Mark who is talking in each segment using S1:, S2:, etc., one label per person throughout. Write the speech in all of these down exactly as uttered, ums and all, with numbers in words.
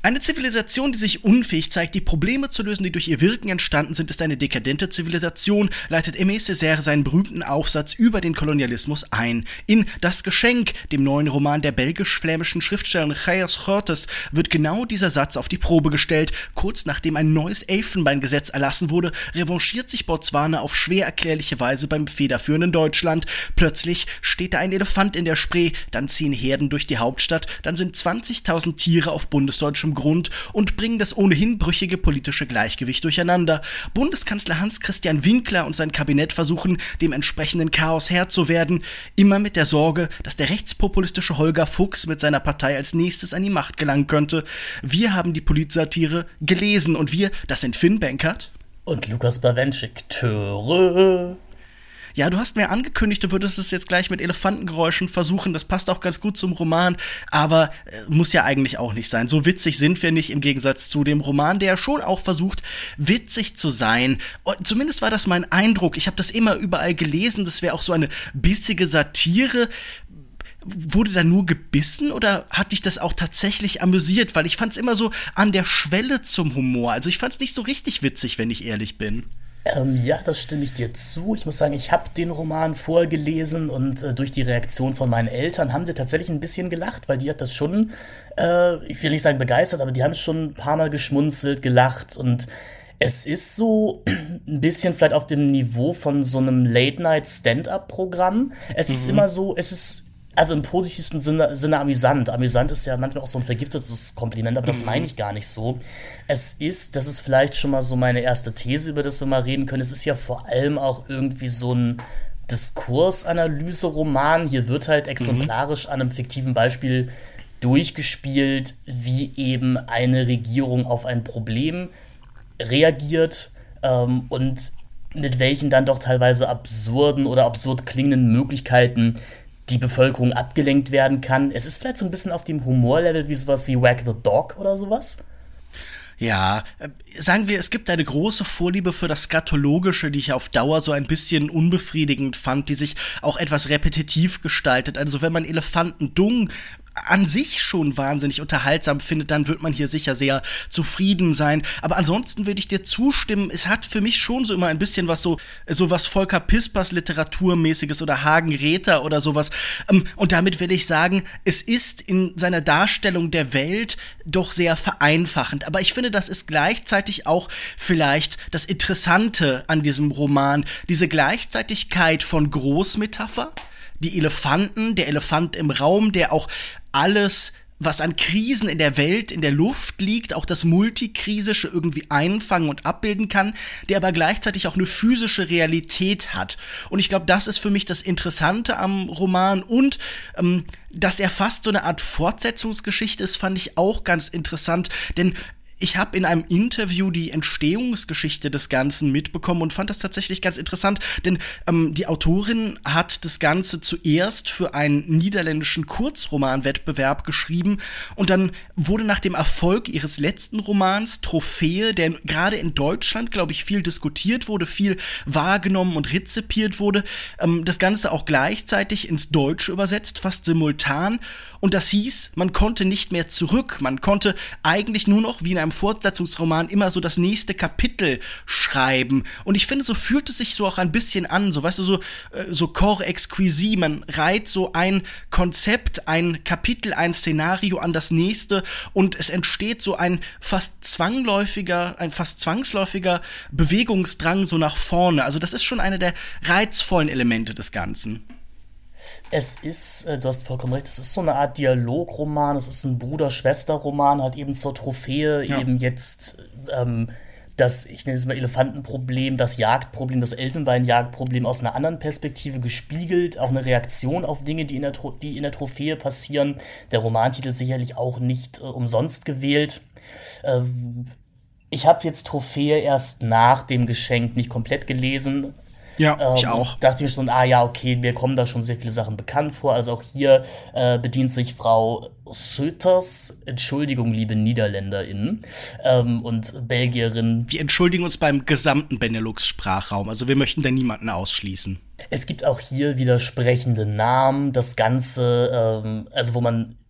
S1: Eine Zivilisation, die sich unfähig zeigt, die Probleme zu lösen, die durch ihr Wirken entstanden sind, ist eine dekadente Zivilisation, leitet Aimé Césaire seinen berühmten Aufsatz über den Kolonialismus ein. In Das Geschenk, dem neuen Roman der belgisch-flämischen Schriftstellerin Geiers Groothes, wird genau dieser Satz auf die Probe gestellt. Kurz nachdem ein neues Elfenbeingesetz erlassen wurde, revanchiert sich Botswana auf schwer erklärliche Weise beim federführenden Deutschland. Plötzlich steht da ein Elefant in der Spree, dann ziehen Herden durch die Hauptstadt, dann sind zwanzigtausend Tiere auf bundesdeutschem Grund und bringen das ohnehin brüchige politische Gleichgewicht durcheinander. Bundeskanzler Hans-Christian Winkler und sein Kabinett versuchen, dem entsprechenden Chaos Herr zu werden, immer mit der Sorge, dass der rechtspopulistische Holger Fuchs mit seiner Partei als nächstes an die Macht gelangen könnte. Wir haben die Politsatire gelesen und wir, das sind Finn Benkert
S2: und Lukas Bawenschik. Töre.
S1: Ja, du hast mir angekündigt, du würdest es jetzt gleich mit Elefantengeräuschen versuchen. Das passt auch ganz gut zum Roman, aber äh, muss ja eigentlich auch nicht sein. So witzig sind wir nicht im Gegensatz zu dem Roman, der schon auch versucht, witzig zu sein. Und zumindest war das mein Eindruck. Ich habe das immer überall gelesen. Das wäre auch so eine bissige Satire. Wurde da nur gebissen oder hat dich das auch tatsächlich amüsiert? Weil ich fand's immer so an der Schwelle zum Humor. Also ich fand's nicht so richtig witzig, wenn ich ehrlich bin.
S2: Ähm, ja, das stimme ich dir zu. Ich muss sagen, ich habe den Roman vorher gelesen und äh, durch die Reaktion von meinen Eltern haben wir tatsächlich ein bisschen gelacht, weil die hat das schon, äh, ich will nicht sagen begeistert, aber die haben es schon ein paar Mal geschmunzelt, gelacht und es ist so ein bisschen vielleicht auf dem Niveau von so einem Late-Night-Stand-Up-Programm. Es mhm. ist immer so, es ist also im positivsten Sinne, Sinne amüsant. Amüsant ist ja manchmal auch so ein vergiftetes Kompliment, aber das mhm. meine ich gar nicht so. Es ist, das ist vielleicht schon mal so meine erste These, über das wir mal reden können, es ist ja vor allem auch irgendwie so ein Diskursanalyse-Roman. Hier wird halt exemplarisch mhm. an einem fiktiven Beispiel durchgespielt, wie eben eine Regierung auf ein Problem reagiert ähm, und mit welchen dann doch teilweise absurden oder absurd klingenden Möglichkeiten die Bevölkerung abgelenkt werden kann. Es ist vielleicht so ein bisschen auf dem Humorlevel wie sowas wie Wag the Dog oder sowas.
S1: Ja, äh, sagen wir, es gibt eine große Vorliebe für das Skatologische, die ich auf Dauer so ein bisschen unbefriedigend fand, die sich auch etwas repetitiv gestaltet. Also wenn man Elefantendung an sich schon wahnsinnig unterhaltsam findet, dann wird man hier sicher sehr zufrieden sein. Aber ansonsten würde ich dir zustimmen, es hat für mich schon so immer ein bisschen was so, so was Volker Pispers Literaturmäßiges oder Hagen Räther oder sowas. Und damit will ich sagen, es ist in seiner Darstellung der Welt doch sehr vereinfachend. Aber ich finde, das ist gleichzeitig auch vielleicht das Interessante an diesem Roman, diese Gleichzeitigkeit von Großmetapher, die Elefanten, der Elefant im Raum, der auch alles, was an Krisen in der Welt, in der Luft liegt, auch das Multikrisische irgendwie einfangen und abbilden kann, der aber gleichzeitig auch eine physische Realität hat. Und ich glaube, das ist für mich das Interessante am Roman und ähm, dass er fast so eine Art Fortsetzungsgeschichte ist, fand ich auch ganz interessant, denn ich habe in einem Interview die Entstehungsgeschichte des Ganzen mitbekommen und fand das tatsächlich ganz interessant, denn ähm, die Autorin hat das Ganze zuerst für einen niederländischen Kurzromanwettbewerb geschrieben und dann wurde nach dem Erfolg ihres letzten Romans Trophäe, der gerade in Deutschland, glaube ich, viel diskutiert wurde, viel wahrgenommen und rezipiert wurde, ähm, das Ganze auch gleichzeitig ins Deutsche übersetzt, fast simultan. Und das hieß, man konnte nicht mehr zurück, man konnte eigentlich nur noch wie in einem Fortsetzungsroman immer so das nächste Kapitel schreiben. Und ich finde, so fühlt es sich so auch ein bisschen an, so weißt du, so, so Corps exquis, man reiht so ein Konzept, ein Kapitel, ein Szenario an das nächste und es entsteht so ein fast zwangläufiger, ein fast zwangsläufiger Bewegungsdrang so nach vorne. Also das ist schon eine der reizvollen Elemente des Ganzen.
S2: Es ist, äh, du hast vollkommen recht, es ist so eine Art Dialogroman, es ist ein Bruder-Schwester-Roman, halt eben zur Trophäe, ja. eben jetzt ähm, das, ich nenne es mal Elefantenproblem, das Jagdproblem, das Elfenbeinjagdproblem aus einer anderen Perspektive gespiegelt, auch eine Reaktion auf Dinge, die in der, Tro- die in der Trophäe passieren. Der Romantitel sicherlich auch nicht äh, umsonst gewählt. Äh, ich habe jetzt Trophäe erst nach dem Geschenk nicht komplett gelesen.
S1: Ja,
S2: ähm,
S1: ich auch.
S2: Dachte ich mir schon, ah ja, okay, mir kommen da schon sehr viele Sachen bekannt vor. Also auch hier äh, bedient sich Frau Söters, Entschuldigung, liebe NiederländerInnen ähm, und Belgierin.
S1: Wir entschuldigen uns beim gesamten Benelux-Sprachraum. Also wir möchten da niemanden ausschließen.
S2: Es gibt auch hier widersprechende Namen. Das Ganze, ähm, also wo man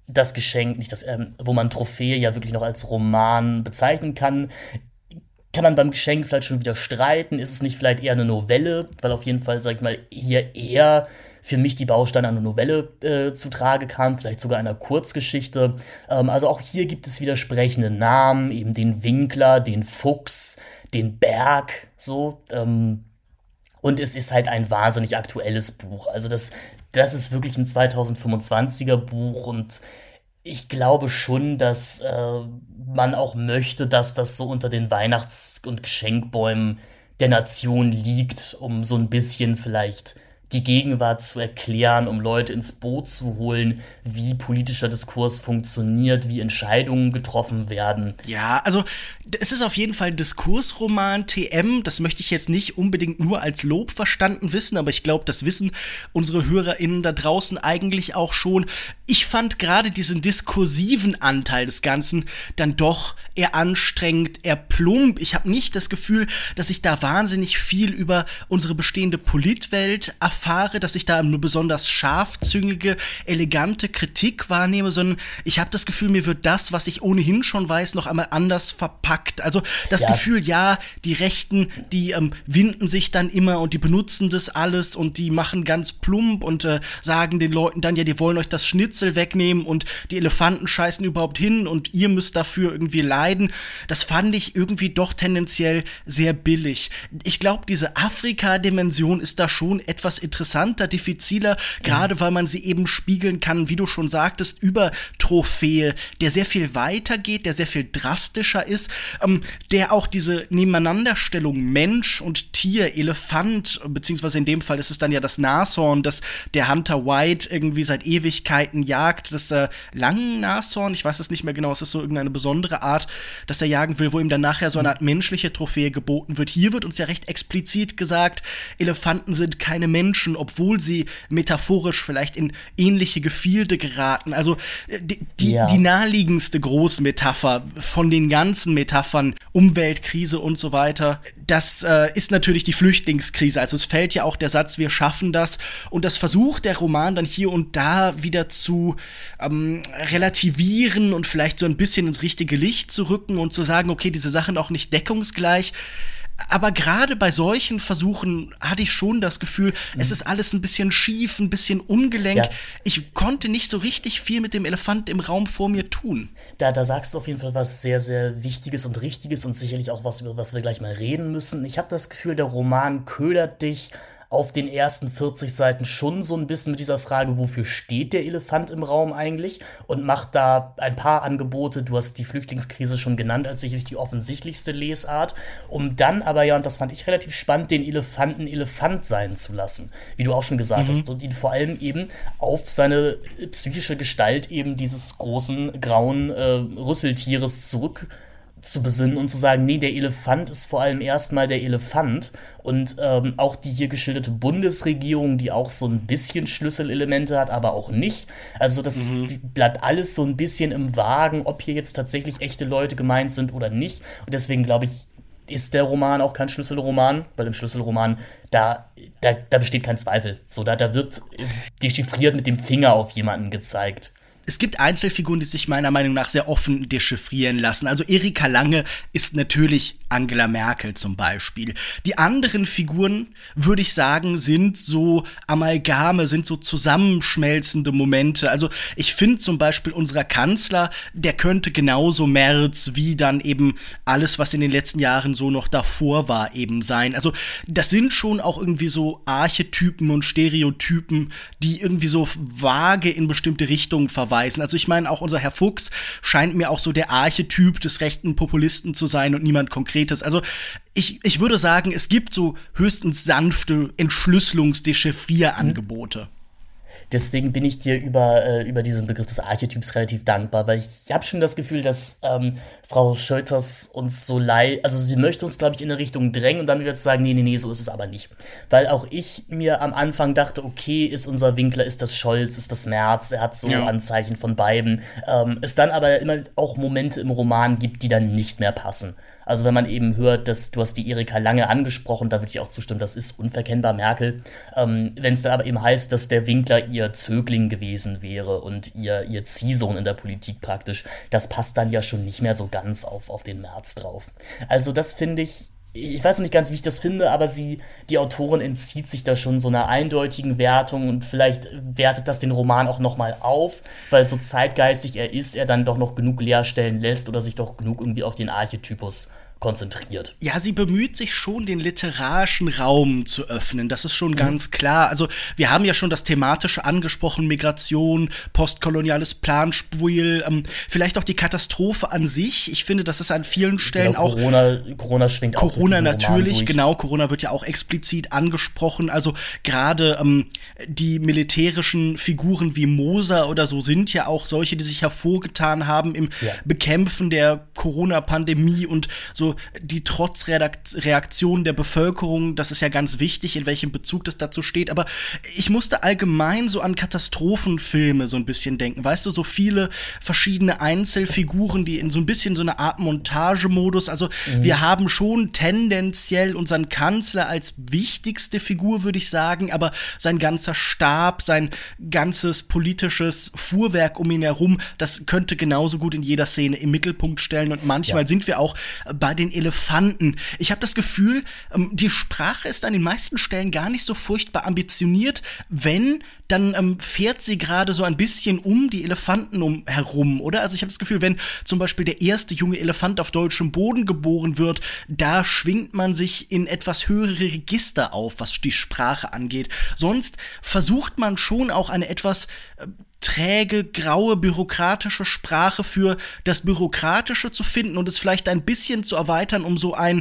S2: das Geschenk, nicht das, ähm, wo man Trophäe ja wirklich noch als Roman bezeichnen kann. Kann man beim Geschenk vielleicht schon wieder streiten? Ist es nicht vielleicht eher eine Novelle? Weil auf jeden Fall, sag ich mal, hier eher für mich die Bausteine einer Novelle äh, zutage kamen, vielleicht sogar einer Kurzgeschichte. Ähm, also auch hier gibt es widersprechende Namen, eben den Winkler, den Fuchs, den Berg, so. Ähm, und es ist halt ein wahnsinnig aktuelles Buch. Also das, das ist wirklich ein zweitausendfünfundzwanziger Buch und ich glaube schon, dass äh, man auch möchte, dass das so unter den Weihnachts- und Geschenkbäumen der Nation liegt, um so ein bisschen vielleicht die Gegenwart zu erklären, um Leute ins Boot zu holen, wie politischer Diskurs funktioniert, wie Entscheidungen getroffen werden.
S1: Ja, also es ist auf jeden Fall ein Diskursroman, T M, das möchte ich jetzt nicht unbedingt nur als Lob verstanden wissen, aber ich glaube, das wissen unsere HörerInnen da draußen eigentlich auch schon. Ich fand gerade diesen diskursiven Anteil des Ganzen dann doch eher anstrengend, eher plump. Ich habe nicht das Gefühl, dass ich da wahnsinnig viel über unsere bestehende Politwelt erfahre, dass ich da eine besonders scharfzüngige, elegante Kritik wahrnehme, sondern ich habe das Gefühl, mir wird das, was ich ohnehin schon weiß, noch einmal anders verpackt. Also das ja. Gefühl, ja, die Rechten, die ähm, winden sich dann immer und die benutzen das alles und die machen ganz plump und äh, sagen den Leuten dann, ja, die wollen euch das Schnitzel wegnehmen und die Elefanten scheißen überhaupt hin und ihr müsst dafür irgendwie leiden. Das fand ich irgendwie doch tendenziell sehr billig. Ich glaube, diese Afrika-Dimension ist da schon etwas interessanter, diffiziler, gerade weil man sie eben spiegeln kann, wie du schon sagtest, über Trophäe, der sehr viel weiter geht, der sehr viel drastischer ist, ähm, der auch diese Nebeneinanderstellung Mensch und Tier, Elefant, beziehungsweise in dem Fall ist es dann ja das Nashorn, das der Hunter White irgendwie seit Ewigkeiten jagt, das äh, langen Nashorn, ich weiß es nicht mehr genau, es ist so irgendeine besondere Art, dass er jagen will, wo ihm dann nachher so eine Art menschliche Trophäe geboten wird. Hier wird uns ja recht explizit gesagt, Elefanten sind keine Menschen, obwohl sie metaphorisch vielleicht in ähnliche Gefilde geraten. Also die, die, ja. die naheliegendste Großmetapher von den ganzen Metaphern, Umweltkrise und so weiter, das äh, ist natürlich die Flüchtlingskrise. Also es fällt ja auch der Satz, wir schaffen das. Und das versucht der Roman dann hier und da wieder zu ähm, relativieren und vielleicht so ein bisschen ins richtige Licht zu rücken und zu sagen, okay, diese Sachen auch nicht deckungsgleich. Aber gerade bei solchen Versuchen hatte ich schon das Gefühl, mhm. es ist alles ein bisschen schief, ein bisschen ungelenk. Ja. Ich konnte nicht so richtig viel mit dem Elefant im Raum vor mir tun.
S2: Da, da sagst du auf jeden Fall was sehr, sehr Wichtiges und Richtiges und sicherlich auch was, über was wir gleich mal reden müssen. Ich habe das Gefühl, der Roman ködert dich auf den ersten vierzig Seiten schon so ein bisschen mit dieser Frage, wofür steht der Elefant im Raum eigentlich, und macht da ein paar Angebote. Du hast die Flüchtlingskrise schon genannt als sicherlich die offensichtlichste Lesart, um dann aber, ja, und das fand ich relativ spannend, den Elefanten Elefant sein zu lassen, wie du auch schon gesagt mhm. hast, und ihn vor allem eben auf seine psychische Gestalt eben dieses großen, grauen äh, Rüsseltieres zurück zu besinnen und zu sagen, nee, der Elefant ist vor allem erstmal der Elefant, und ähm, auch die hier geschilderte Bundesregierung, die auch so ein bisschen Schlüsselelemente hat, aber auch nicht. Also das mhm. bleibt alles so ein bisschen im Wagen, ob hier jetzt tatsächlich echte Leute gemeint sind oder nicht. Und deswegen glaube ich, ist der Roman auch kein Schlüsselroman, weil im Schlüsselroman, da, da, da besteht kein Zweifel. So, da, da wird dechiffriert mit dem Finger auf jemanden gezeigt.
S1: Es gibt Einzelfiguren, die sich meiner Meinung nach sehr offen dechiffrieren lassen. Also Erika Lange ist natürlich Angela Merkel zum Beispiel. Die anderen Figuren, würde ich sagen, sind so Amalgame, sind so zusammenschmelzende Momente. Also ich finde zum Beispiel unser Kanzler, der könnte genauso Merz wie dann eben alles, was in den letzten Jahren so noch davor war, eben sein. Also das sind schon auch irgendwie so Archetypen und Stereotypen, die irgendwie so vage in bestimmte Richtungen verweisen. Also ich meine, auch unser Herr Fuchs scheint mir auch so der Archetyp des rechten Populisten zu sein und niemand Konkretes. Also ich, ich würde sagen, es gibt so höchstens sanfte Entschlüsselungs-Dechiffrierangebote.
S2: Deswegen bin ich dir über, äh, über diesen Begriff des Archetyps relativ dankbar, weil ich habe schon das Gefühl, dass ähm, Frau Schölters uns so leid, also sie möchte uns, glaube ich, in eine Richtung drängen und dann wieder zu sagen, nee, nee, nee, so ist es aber nicht. Weil auch ich mir am Anfang dachte, okay, ist unser Winkler, ist das Scholz, ist das Merz, er hat so ja. Anzeichen von beiden. Ähm, es dann aber immer auch Momente im Roman gibt, die dann nicht mehr passen. Also wenn man eben hört, dass du hast die Erika Lange angesprochen, da würde ich auch zustimmen, das ist unverkennbar Merkel. Ähm, wenn es dann aber eben heißt, dass der Winkler ihr Zögling gewesen wäre und ihr, ihr Ziehsohn in der Politik praktisch, das passt dann ja schon nicht mehr so ganz auf, auf den Merz drauf. Also das finde ich, ich weiß noch nicht ganz, wie ich das finde, aber sie, die Autorin entzieht sich da schon so einer eindeutigen Wertung und vielleicht wertet das den Roman auch nochmal auf, weil so zeitgeistig er ist, er dann doch noch genug Leerstellen lässt oder sich doch genug irgendwie auf den Archetypus konzentriert.
S1: Ja, sie bemüht sich schon, den literarischen Raum zu öffnen. Das ist schon mhm. ganz klar. Also wir haben ja schon das Thematische angesprochen, Migration, postkoloniales Planspiel, ähm, vielleicht auch die Katastrophe an sich. Ich finde, das ist an vielen Stellen
S2: genau,
S1: auch
S2: Corona, Corona schwingt
S1: Corona
S2: auch Corona
S1: natürlich, genau. Corona wird ja auch explizit angesprochen. Also gerade ähm, die militärischen Figuren wie Moser oder so sind ja auch solche, die sich hervorgetan haben im ja. Bekämpfen der Corona-Pandemie und so die Trotzreaktion der Bevölkerung, das ist ja ganz wichtig, in welchem Bezug das dazu steht, aber ich musste allgemein so an Katastrophenfilme so ein bisschen denken, weißt du, so viele verschiedene Einzelfiguren, die in so ein bisschen so eine Art Montagemodus, also mhm. wir haben schon tendenziell unseren Kanzler als wichtigste Figur, würde ich sagen, aber sein ganzer Stab, sein ganzes politisches Fuhrwerk um ihn herum, das könnte genauso gut in jeder Szene im Mittelpunkt stellen und manchmal ja. sind wir auch bei den Elefanten. Ich habe das Gefühl, die Sprache ist an den meisten Stellen gar nicht so furchtbar ambitioniert, wenn, dann ähm, fährt sie gerade so ein bisschen um die Elefanten um herum, oder? Also ich habe das Gefühl, wenn zum Beispiel der erste junge Elefant auf deutschem Boden geboren wird, da schwingt man sich in etwas höhere Register auf, was die Sprache angeht. Sonst versucht man schon auch eine etwas äh, träge, graue, bürokratische Sprache für das Bürokratische zu finden und es vielleicht ein bisschen zu erweitern um so ein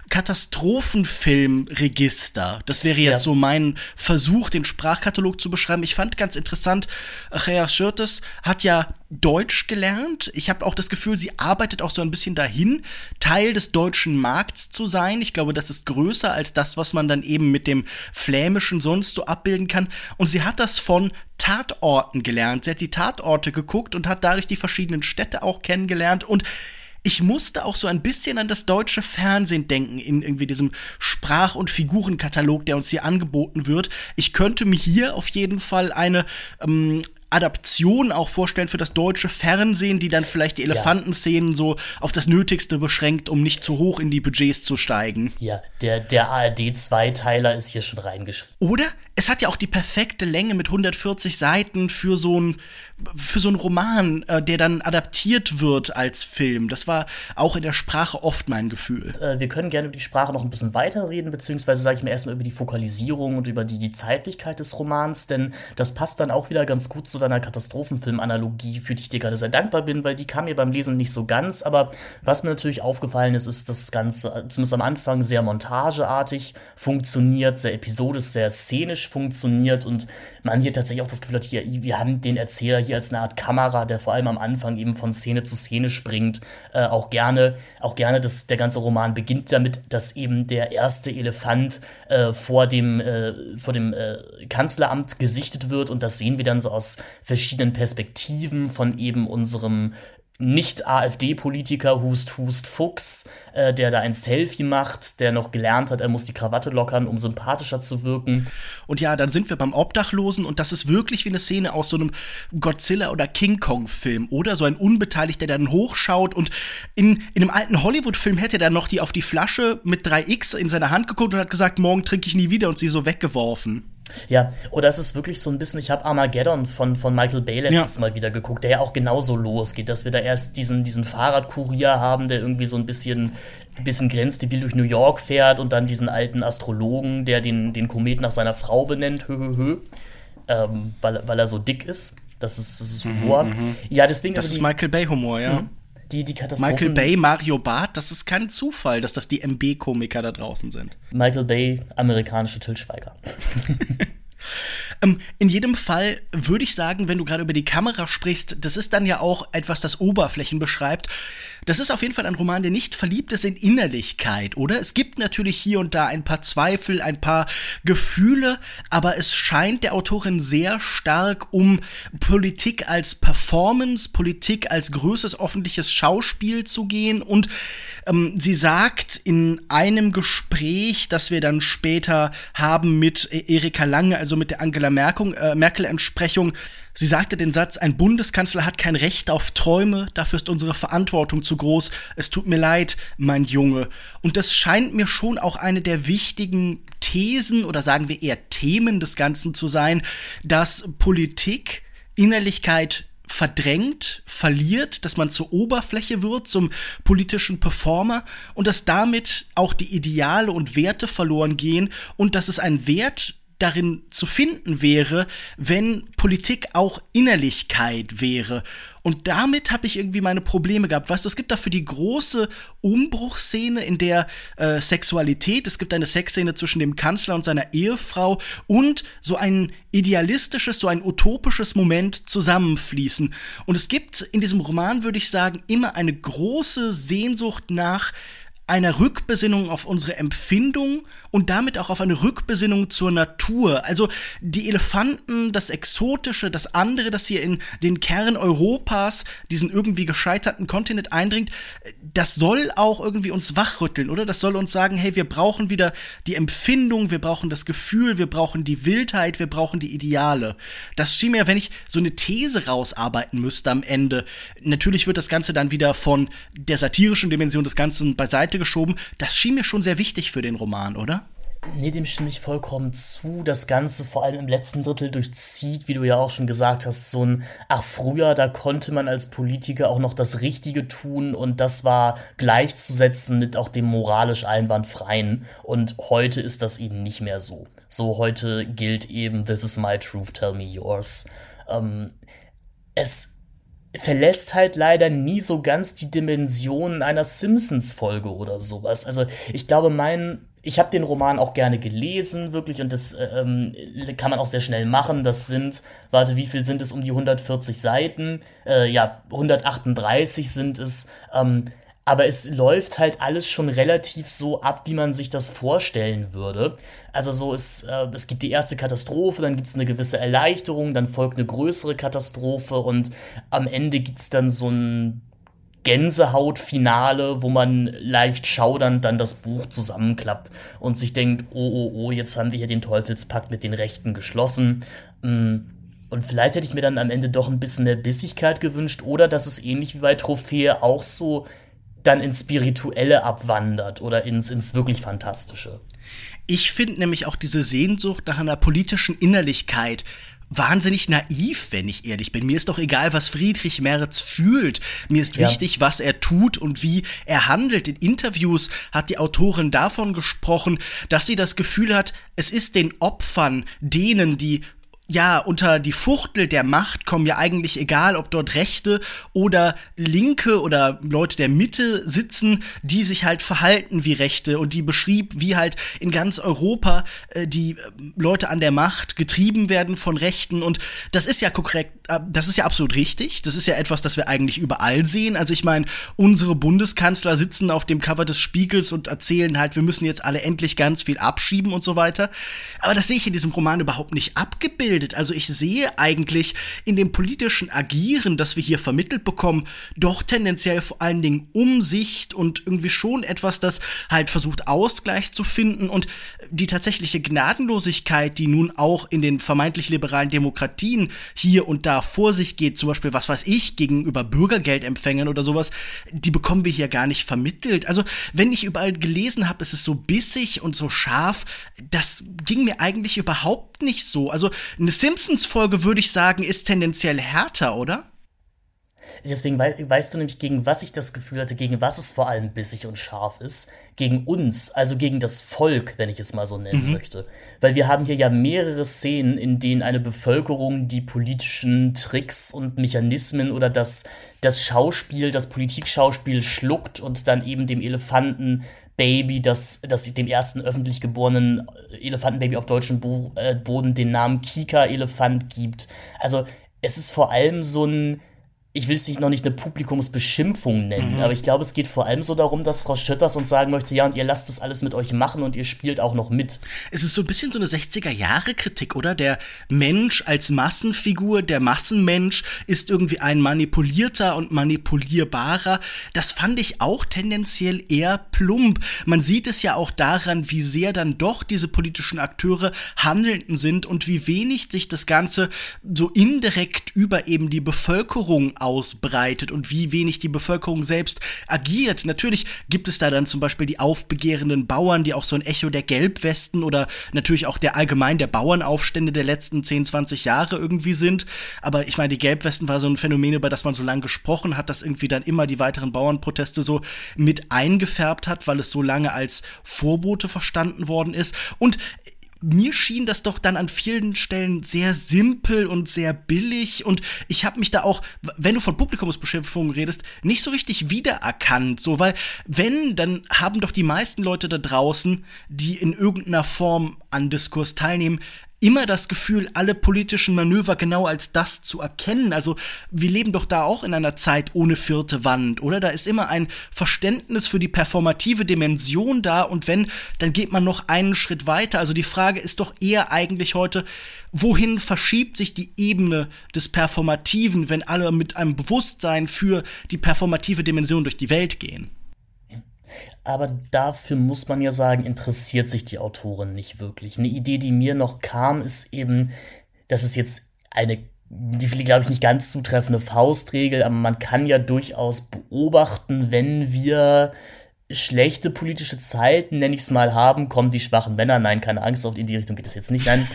S1: Katastrophenfilmregister. Das wäre jetzt ja. so mein Versuch, den Sprachkatalog zu beschreiben. Ich fand ganz interessant, Gea Schürtes hat ja Deutsch gelernt. Ich habe auch das Gefühl, sie arbeitet auch so ein bisschen dahin, Teil des deutschen Markts zu sein. Ich glaube, das ist größer als das, was man dann eben mit dem Flämischen sonst so abbilden kann. Und sie hat das von Tatorten gelernt. Sie hat die Tatorte geguckt und hat dadurch die verschiedenen Städte auch kennengelernt. Und ich musste auch so ein bisschen an das deutsche Fernsehen denken, in irgendwie diesem Sprach- und Figurenkatalog, der uns hier angeboten wird. Ich könnte mir hier auf jeden Fall eine ähm, Adaption auch vorstellen für das deutsche Fernsehen, die dann vielleicht die Elefantenszenen ja. so auf das Nötigste beschränkt, um nicht zu hoch in die Budgets zu steigen.
S2: Ja, der, der A R D-Zweiteiler ist hier schon reingeschrieben.
S1: Oder es hat ja auch die perfekte Länge mit hundertvierzig Seiten für so ein für so einen Roman, äh, der dann adaptiert wird als Film. Das war auch in der Sprache oft mein Gefühl.
S2: Äh, wir können gerne über die Sprache noch ein bisschen weiterreden, beziehungsweise sage ich mir erstmal über die Fokalisierung und über die, die Zeitlichkeit des Romans, denn das passt dann auch wieder ganz gut zu deiner Katastrophenfilm-Analogie, für die ich dir gerade sehr dankbar bin, weil die kam mir beim Lesen nicht so ganz, aber was mir natürlich aufgefallen ist, ist, dass das Ganze zumindest am Anfang sehr montageartig funktioniert, sehr episodisch, sehr szenisch funktioniert und man hier tatsächlich auch das Gefühl hat, hier, wir haben den Erzähler hier als eine Art Kamera, der vor allem am Anfang eben von Szene zu Szene springt, äh, auch gerne, auch gerne, dass der ganze Roman beginnt damit, dass eben der erste Elefant äh, vor dem, äh, vor dem äh, Kanzleramt gesichtet wird und das sehen wir dann so aus verschiedenen Perspektiven von eben unserem Nicht-A F D-Politiker Hust Hust Fuchs, äh, der da ein Selfie macht, der noch gelernt hat, er muss die Krawatte lockern, um sympathischer zu wirken.
S1: Und ja, dann sind wir beim Obdachlosen und das ist wirklich wie eine Szene aus so einem Godzilla- oder King Kong-Film, oder? So ein Unbeteiligter, der dann hochschaut und in, in einem alten Hollywood-Film hätte er dann noch die auf die Flasche mit drei X in seiner Hand geguckt und hat gesagt, morgen trinke ich nie wieder und sie so weggeworfen.
S2: Ja, oder es ist wirklich so ein bisschen, ich habe Armageddon von, von Michael Bay letztes ja. Mal wieder geguckt, der ja auch genauso losgeht, dass wir da erst diesen, diesen Fahrradkurier haben, der irgendwie so ein bisschen, ein bisschen grenzdebil durch New York fährt und dann diesen alten Astrologen, der den, den Komet nach seiner Frau benennt, hö, hö, hö, ähm, weil, weil er so dick ist. Das ist, das ist Humor.
S1: Mhm,
S2: ja, deswegen
S1: das
S2: also
S1: ist
S2: die,
S1: Michael Bay-Humor, ja.
S2: Mhm. Die, die Katastrophen.
S1: Michael Bay, Mario Barth, das ist kein Zufall, dass das die M B-Komiker da draußen sind.
S2: Michael Bay, amerikanische Til Schweiger.
S1: Ähm, in jedem Fall würde ich sagen, wenn du gerade über die Kamera sprichst, das ist dann ja auch etwas, das Oberflächen beschreibt. Das ist auf jeden Fall ein Roman, der nicht verliebt ist in Innerlichkeit, oder? Es gibt natürlich hier und da ein paar Zweifel, ein paar Gefühle, aber es scheint der Autorin sehr stark um Politik als Performance, Politik als größtes öffentliches Schauspiel zu gehen und ähm, sie sagt in einem Gespräch, das wir dann später haben mit Erika Lange, also mit der Angela Merkel, äh, Merkel-Entsprechung, sie sagte den Satz, ein Bundeskanzler hat kein Recht auf Träume, dafür ist unsere Verantwortung zu groß. Es tut mir leid, mein Junge. Und das scheint mir schon auch eine der wichtigen Thesen oder sagen wir eher Themen des Ganzen zu sein, dass Politik Innerlichkeit verdrängt, verliert, dass man zur Oberfläche wird, zum politischen Performer und dass damit auch die Ideale und Werte verloren gehen und dass es ein Wert darin zu finden wäre, wenn Politik auch Innerlichkeit wäre. Und damit habe ich irgendwie meine Probleme gehabt. Weißt du, es gibt dafür die große Umbruchsszene, in der äh, Sexualität, es gibt eine Sexszene zwischen dem Kanzler und seiner Ehefrau und so ein idealistisches, so ein utopisches Moment zusammenfließen. Und es gibt in diesem Roman, würde ich sagen, immer eine große Sehnsucht nach einer Rückbesinnung auf unsere Empfindung und damit auch auf eine Rückbesinnung zur Natur. Also die Elefanten, das Exotische, das andere, das hier in den Kern Europas, diesen irgendwie gescheiterten Kontinent eindringt, das soll auch irgendwie uns wachrütteln, oder? Das soll uns sagen, hey, wir brauchen wieder die Empfindung, wir brauchen das Gefühl, wir brauchen die Wildheit, wir brauchen die Ideale. Das schien mir, wenn ich so eine These rausarbeiten müsste am Ende, natürlich wird das Ganze dann wieder von der satirischen Dimension des Ganzen beiseite geschoben. Das schien mir schon sehr wichtig für den Roman, oder?
S2: Nee, dem stimme ich vollkommen zu. Das Ganze vor allem im letzten Drittel durchzieht, wie du ja auch schon gesagt hast, so ein, ach früher, da konnte man als Politiker auch noch das Richtige tun und das war gleichzusetzen mit auch dem moralisch Einwandfreien und heute ist das eben nicht mehr so. So heute gilt eben, this is my truth, tell me yours. Ähm, es verlässt halt leider nie so ganz die Dimensionen einer Simpsons-Folge oder sowas. Also ich glaube, mein ich habe den Roman auch gerne gelesen, wirklich, und das ähm, kann man auch sehr schnell machen. Das sind, warte, wie viel sind es? Um die hundertvierzig Seiten. Äh, ja, hundertachtunddreißig sind es. Ähm, aber es läuft halt alles schon relativ so ab, wie man sich das vorstellen würde. Also so ist, äh, es gibt die erste Katastrophe, dann gibt es eine gewisse Erleichterung, dann folgt eine größere Katastrophe und am Ende gibt's dann so ein Gänsehautfinale, wo man leicht schaudernd dann das Buch zusammenklappt und sich denkt, oh, oh, oh, jetzt haben wir hier den Teufelspakt mit den Rechten geschlossen. Und vielleicht hätte ich mir dann am Ende doch ein bisschen mehr Bissigkeit gewünscht oder dass es ähnlich wie bei Trophäe auch so dann ins Spirituelle abwandert oder ins, ins wirklich Fantastische.
S1: Ich finde nämlich auch diese Sehnsucht nach einer politischen Innerlichkeit wahnsinnig naiv, wenn ich ehrlich bin. Mir ist doch egal, was Friedrich Merz fühlt. Mir ist ja wichtig, was er tut und wie er handelt. In Interviews hat die Autorin davon gesprochen, dass sie das Gefühl hat, es ist den Opfern, denen, die ja unter die Fuchtel der Macht kommen, ja eigentlich egal, ob dort Rechte oder Linke oder Leute der Mitte sitzen, die sich halt verhalten wie Rechte, und die beschrieb, wie halt in ganz Europa äh, die äh, Leute an der Macht getrieben werden von Rechten, und das ist ja korrekt, äh, das ist ja absolut richtig, das ist ja etwas, das wir eigentlich überall sehen. Also ich meine, unsere Bundeskanzler sitzen auf dem Cover des Spiegels und erzählen halt, wir müssen jetzt alle endlich ganz viel abschieben und so weiter, aber das sehe ich in diesem Roman überhaupt nicht abgebildet. Also ich sehe eigentlich in dem politischen Agieren, das wir hier vermittelt bekommen, doch tendenziell vor allen Dingen Umsicht und irgendwie schon etwas, das halt versucht, Ausgleich zu finden, und die tatsächliche Gnadenlosigkeit, die nun auch in den vermeintlich liberalen Demokratien hier und da vor sich geht, zum Beispiel, was weiß ich, gegenüber Bürgergeldempfängern oder sowas, die bekommen wir hier gar nicht vermittelt. Also wenn ich überall gelesen habe, es ist so bissig und so scharf, das ging mir eigentlich überhaupt nicht so. Also eine Simpsons-Folge, würde ich sagen, ist tendenziell härter, oder?
S2: Deswegen wei- weißt du nämlich, gegen was ich das Gefühl hatte, gegen was es vor allem bissig und scharf ist. Gegen uns, also gegen das Volk, wenn ich es mal so nennen mhm. möchte. Weil wir haben hier ja mehrere Szenen, in denen eine Bevölkerung die politischen Tricks und Mechanismen oder das, das Schauspiel, das Politikschauspiel schluckt und dann eben dem Elefanten Baby, das, das dem ersten öffentlich geborenen Elefantenbaby auf deutschem Bo- äh, Boden den Namen Kika-Elefant gibt. Also es ist vor allem so ein ich will es nicht noch nicht eine Publikumsbeschimpfung nennen,
S1: Mhm.
S2: aber ich glaube, es geht vor allem so darum, dass Frau Schötters uns sagen möchte, ja, und ihr lasst das alles mit euch machen und ihr spielt auch noch mit.
S1: Es ist so ein bisschen so eine sechziger-Jahre-Kritik, oder? Der Mensch als Massenfigur, der Massenmensch ist irgendwie ein manipulierter und manipulierbarer. Das fand ich auch tendenziell eher plump. Man sieht es ja auch daran, wie sehr dann doch diese politischen Akteure Handelnden sind und wie wenig sich das Ganze so indirekt über eben die Bevölkerung ausbreitet und wie wenig die Bevölkerung selbst agiert. Natürlich gibt es da dann zum Beispiel die aufbegehrenden Bauern, die auch so ein Echo der Gelbwesten oder natürlich auch der allgemein der Bauernaufstände der letzten zehn, zwanzig Jahre irgendwie sind. Aber ich meine, die Gelbwesten war so ein Phänomen, über das man so lange gesprochen hat, das irgendwie dann immer die weiteren Bauernproteste so mit eingefärbt hat, weil es so lange als Vorbote verstanden worden ist. Und mir schien das doch dann an vielen Stellen sehr simpel und sehr billig und ich habe mich da auch, wenn du von Publikumsbeschimpfungen redest, nicht so richtig wiedererkannt, so, weil wenn, dann haben doch die meisten Leute da draußen, die in irgendeiner Form an Diskurs teilnehmen, immer das Gefühl, alle politischen Manöver genau als das zu erkennen. Also wir leben doch da auch in einer Zeit ohne vierte Wand, oder? Da ist immer ein Verständnis für die performative Dimension da und wenn, dann geht man noch einen Schritt weiter. Also die Frage ist doch eher eigentlich heute, wohin verschiebt sich die Ebene des Performativen, wenn alle mit einem Bewusstsein für die performative Dimension durch die Welt gehen?
S2: Aber dafür muss man ja sagen, interessiert sich die Autorin nicht wirklich. Eine Idee, die mir noch kam, ist eben, dass es jetzt eine, die glaube ich nicht ganz zutreffende Faustregel, aber man kann ja durchaus beobachten, wenn wir schlechte politische Zeiten, nenne ich es mal, haben, kommen die schwachen Männer. Nein, keine Angst, in die Richtung geht es jetzt nicht. Nein.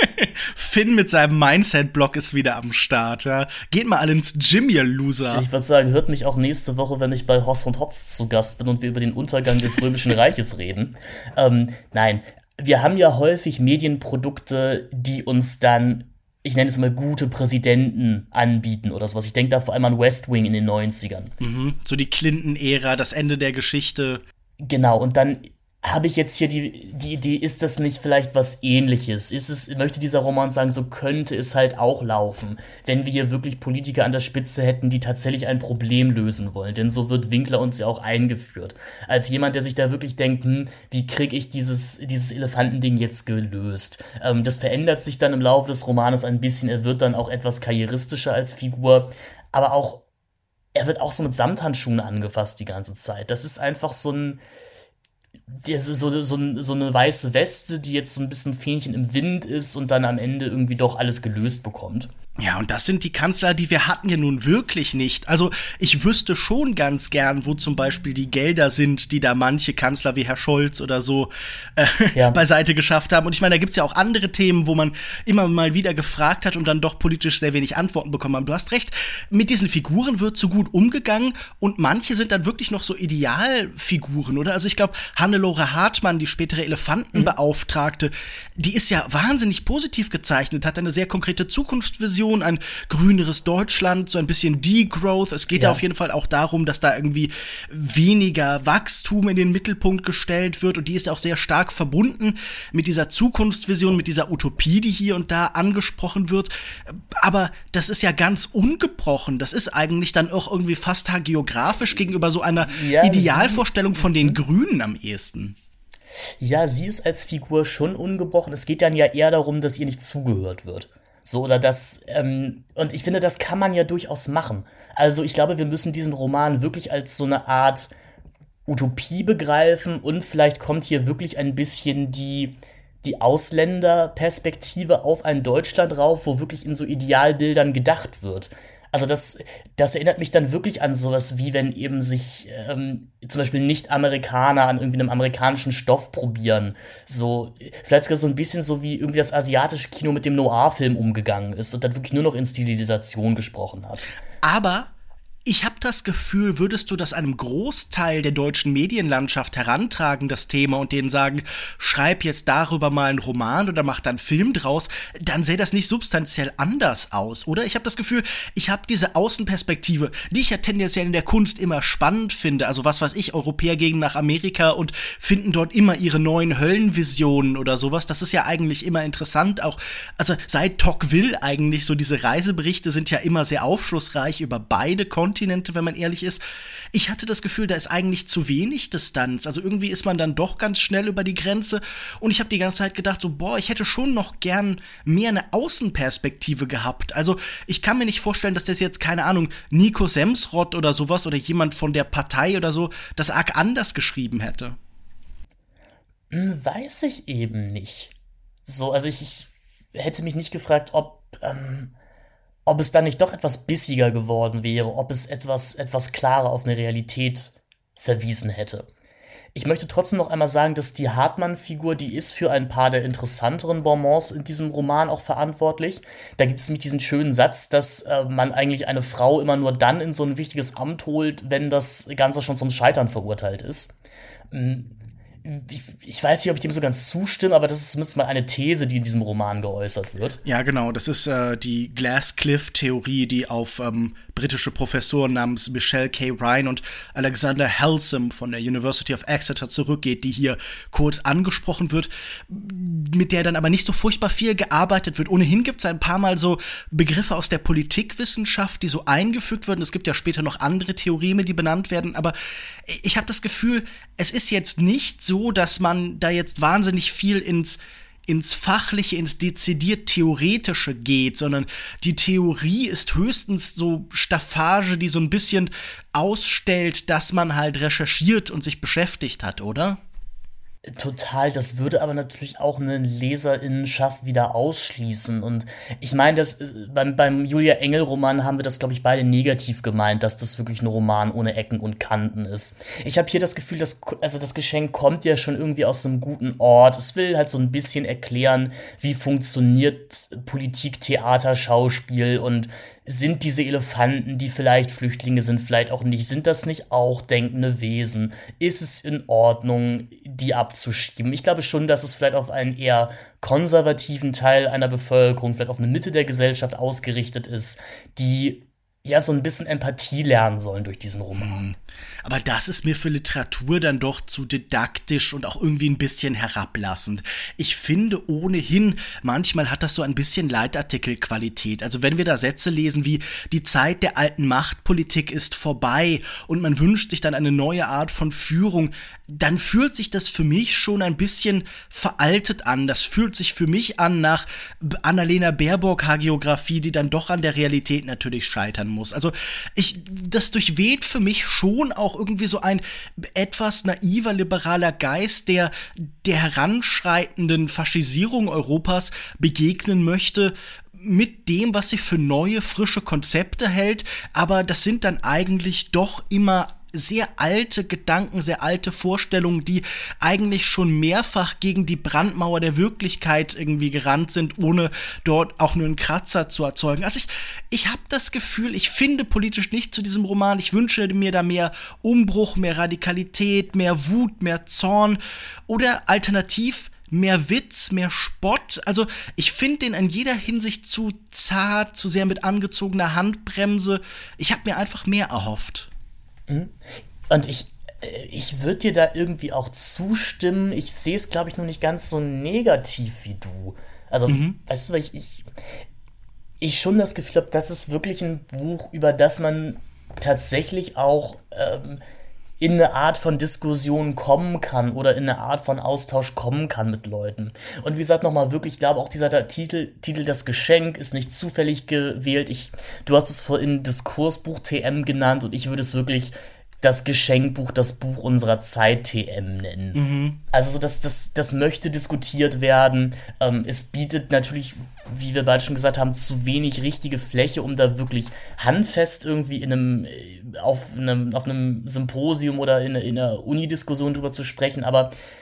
S1: Finn mit seinem Mindset-Block ist wieder am Start, ja. Geht mal alle ins Gym, ihr Loser.
S2: Ich würde sagen, hört mich auch nächste Woche, wenn ich bei Hoss und Hopf zu Gast bin und wir über den Untergang des Römischen Reiches reden. Ähm, nein, wir haben ja häufig Medienprodukte, die uns dann, ich nenne es mal, gute Präsidenten anbieten oder sowas. Ich denke da vor allem an West Wing in den neunzigern.
S1: Mhm, so die Clinton-Ära, das Ende der Geschichte.
S2: Genau, und dann habe ich jetzt hier die, die Idee, ist das nicht vielleicht was Ähnliches? Ist es, möchte dieser Roman sagen, so könnte es halt auch laufen, wenn wir hier wirklich Politiker an der Spitze hätten, die tatsächlich ein Problem lösen wollen. Denn so wird Winkler uns ja auch eingeführt. Als jemand, der sich da wirklich denkt, hm, wie kriege ich dieses, dieses Elefantending jetzt gelöst? Ähm, das verändert sich dann im Laufe des Romanes ein bisschen. Er wird dann auch etwas karrieristischer als Figur, aber auch, er wird auch so mit Samthandschuhen angefasst die ganze Zeit. Das ist einfach so ein Der, so, so, so, so eine weiße Weste, die jetzt so ein bisschen Fähnchen im Wind ist und dann am Ende irgendwie doch alles gelöst bekommt.
S1: Ja, und das sind die Kanzler, die wir hatten ja nun wirklich nicht. Also ich wüsste schon ganz gern, wo zum Beispiel die Gelder sind, die da manche Kanzler wie Herr Scholz oder so äh, ja. beiseite geschafft haben. Und ich meine, da gibt's ja auch andere Themen, wo man immer mal wieder gefragt hat und dann doch politisch sehr wenig Antworten bekommen hat. Du hast recht, mit diesen Figuren wird so gut umgegangen und manche sind dann wirklich noch so Idealfiguren, oder? Also ich glaube, Hannelore Hartmann, die spätere Elefantenbeauftragte, mhm. die ist ja wahnsinnig positiv gezeichnet, hat eine sehr konkrete Zukunftsvision, ein grüneres Deutschland, so ein bisschen Degrowth. Es geht ja. da auf jeden Fall auch darum, dass da irgendwie weniger Wachstum in den Mittelpunkt gestellt wird und die ist auch sehr stark verbunden mit dieser Zukunftsvision, mit dieser Utopie, die hier und da angesprochen wird. Aber das ist ja ganz ungebrochen. Das ist eigentlich dann auch irgendwie fast hagiografisch gegenüber so einer ja, Idealvorstellung von den Grünen am ehesten.
S2: Ja, sie ist als Figur schon ungebrochen. Es geht dann ja eher darum, dass ihr nicht zugehört wird. So, oder das, ähm, und ich finde, das kann man ja durchaus machen. Also ich glaube, wir müssen diesen Roman wirklich als so eine Art Utopie begreifen und vielleicht kommt hier wirklich ein bisschen die, die Ausländerperspektive auf ein Deutschland rauf, wo wirklich in so Idealbildern gedacht wird. Also das, das erinnert mich dann wirklich an sowas, wie wenn eben sich ähm, zum Beispiel Nicht-Amerikaner an irgendwie einem amerikanischen Stoff probieren. So, vielleicht sogar so ein bisschen so wie irgendwie das asiatische Kino mit dem Noir-Film umgegangen ist und dann wirklich nur noch in Stilisation gesprochen hat.
S1: Aber Ich habe das Gefühl, würdest du das einem Großteil der deutschen Medienlandschaft herantragen, das Thema, und denen sagen, schreib jetzt darüber mal einen Roman oder mach dann einen Film draus, dann sähe das nicht substanziell anders aus, oder? Ich habe das Gefühl, ich habe diese Außenperspektive, die ich ja tendenziell in der Kunst immer spannend finde. Also was weiß ich, Europäer gehen nach Amerika und finden dort immer ihre neuen Höllenvisionen oder sowas. Das ist ja eigentlich immer interessant. Auch, also seit Tocqueville eigentlich, so diese Reiseberichte sind ja immer sehr aufschlussreich über beide Kontinente. Kontinente, wenn man ehrlich ist. Ich hatte das Gefühl, da ist eigentlich zu wenig Distanz. Also irgendwie ist man dann doch ganz schnell über die Grenze. Und ich habe die ganze Zeit gedacht, so, boah, ich hätte schon noch gern mehr eine Außenperspektive gehabt. Also ich kann mir nicht vorstellen, dass das jetzt, keine Ahnung, Nico Semsrott oder sowas oder jemand von der Partei oder so das arg anders geschrieben hätte.
S2: Weiß ich eben nicht. So, also ich, ich hätte mich nicht gefragt, ob ähm ob es dann nicht doch etwas bissiger geworden wäre, ob es etwas, etwas klarer auf eine Realität verwiesen hätte. Ich möchte trotzdem noch einmal sagen, dass die Hartmann-Figur, die ist für ein paar der interessanteren Bonbons in diesem Roman auch verantwortlich. Da gibt es nämlich diesen schönen Satz, dass äh, man eigentlich eine Frau immer nur dann in so ein wichtiges Amt holt, wenn das Ganze schon zum Scheitern verurteilt ist. Ich, ich weiß nicht, ob ich dem so ganz zustimme, aber das ist zumindest mal eine These, die in diesem Roman geäußert wird.
S1: Ja, genau. Das ist äh, die Glass-Cliff-Theorie, die auf ähm, britische Professoren namens Michelle K. Ryan und Alexander Halsom von der University of Exeter zurückgeht, die hier kurz angesprochen wird, mit der dann aber nicht so furchtbar viel gearbeitet wird. Ohnehin gibt es ein paar Mal so Begriffe aus der Politikwissenschaft, die so eingefügt werden. Es gibt ja später noch andere Theoreme, die benannt werden, aber ich habe das Gefühl, es ist jetzt nicht so, dass man da jetzt wahnsinnig viel ins ins Fachliche, ins dezidiert Theoretische geht, sondern die Theorie ist höchstens so Staffage, die so ein bisschen ausstellt, dass man halt recherchiert und sich beschäftigt hat, oder?
S2: Total, das würde aber natürlich auch eine Leserinnenschaft wieder ausschließen. Und ich meine, das äh, beim, beim Julia Engel-Roman haben wir das, glaube ich, beide negativ gemeint, dass das wirklich ein Roman ohne Ecken und Kanten ist. Ich habe hier das Gefühl, dass, also das Geschenk kommt ja schon irgendwie aus einem guten Ort. Es will halt so ein bisschen erklären, wie funktioniert Politik, Theater, Schauspiel und sind diese Elefanten, die vielleicht Flüchtlinge sind, vielleicht auch nicht, sind das nicht auch denkende Wesen? Ist es in Ordnung, die abzuschieben? Ich glaube schon, dass es vielleicht auf einen eher konservativen Teil einer Bevölkerung, vielleicht auf eine Mitte der Gesellschaft ausgerichtet ist, die ja so ein bisschen Empathie lernen sollen durch diesen Roman.
S1: Aber das ist mir für Literatur dann doch zu didaktisch und auch irgendwie ein bisschen herablassend. Ich finde ohnehin, manchmal hat das so ein bisschen Leitartikelqualität. Also wenn wir da Sätze lesen wie die Zeit der alten Machtpolitik ist vorbei und man wünscht sich dann eine neue Art von Führung, dann fühlt sich das für mich schon ein bisschen veraltet an. Das fühlt sich für mich an nach Annalena Baerbock-Hagiografie, die dann doch an der Realität natürlich scheitern muss. Also ich, das durchweht für mich schon auch irgendwie so ein etwas naiver, liberaler Geist, der der heranschreitenden Faschisierung Europas begegnen möchte, mit dem, was sie für neue, frische Konzepte hält, aber das sind dann eigentlich doch immer sehr alte Gedanken, sehr alte Vorstellungen, die eigentlich schon mehrfach gegen die Brandmauer der Wirklichkeit irgendwie gerannt sind, ohne dort auch nur einen Kratzer zu erzeugen. Also ich, ich habe das Gefühl, ich finde politisch nicht zu diesem Roman. Ich wünsche mir da mehr Umbruch, mehr Radikalität, mehr Wut, mehr Zorn oder alternativ mehr Witz, mehr Spott. Also ich finde den in jeder Hinsicht zu zart, zu sehr mit angezogener Handbremse. Ich habe mir einfach mehr erhofft.
S2: Und ich, ich würde dir da irgendwie auch zustimmen. Ich sehe es, glaube ich, nur nicht ganz so negativ wie du. Also, mhm. weißt du, weil ich, ich, ich schon das Gefühl habe, das ist wirklich ein Buch, über das man tatsächlich auch ähm, in eine Art von Diskussion kommen kann oder in eine Art von Austausch kommen kann mit Leuten. Und wie gesagt, nochmal wirklich, ich glaube auch dieser Titel, Titel Das Geschenk ist nicht zufällig gewählt. Ich, du hast es vorhin Diskursbuch T M genannt und ich würde es wirklich das Geschenkbuch, das Buch unserer Zeit T M nennen. Mhm. Also das, das, das möchte diskutiert werden. Ähm, es bietet natürlich, wie wir beide schon gesagt haben, zu wenig richtige Fläche, um da wirklich handfest irgendwie in einem, auf einem, auf einem Symposium oder in, in einer Uni-Diskussion drüber zu sprechen. Aber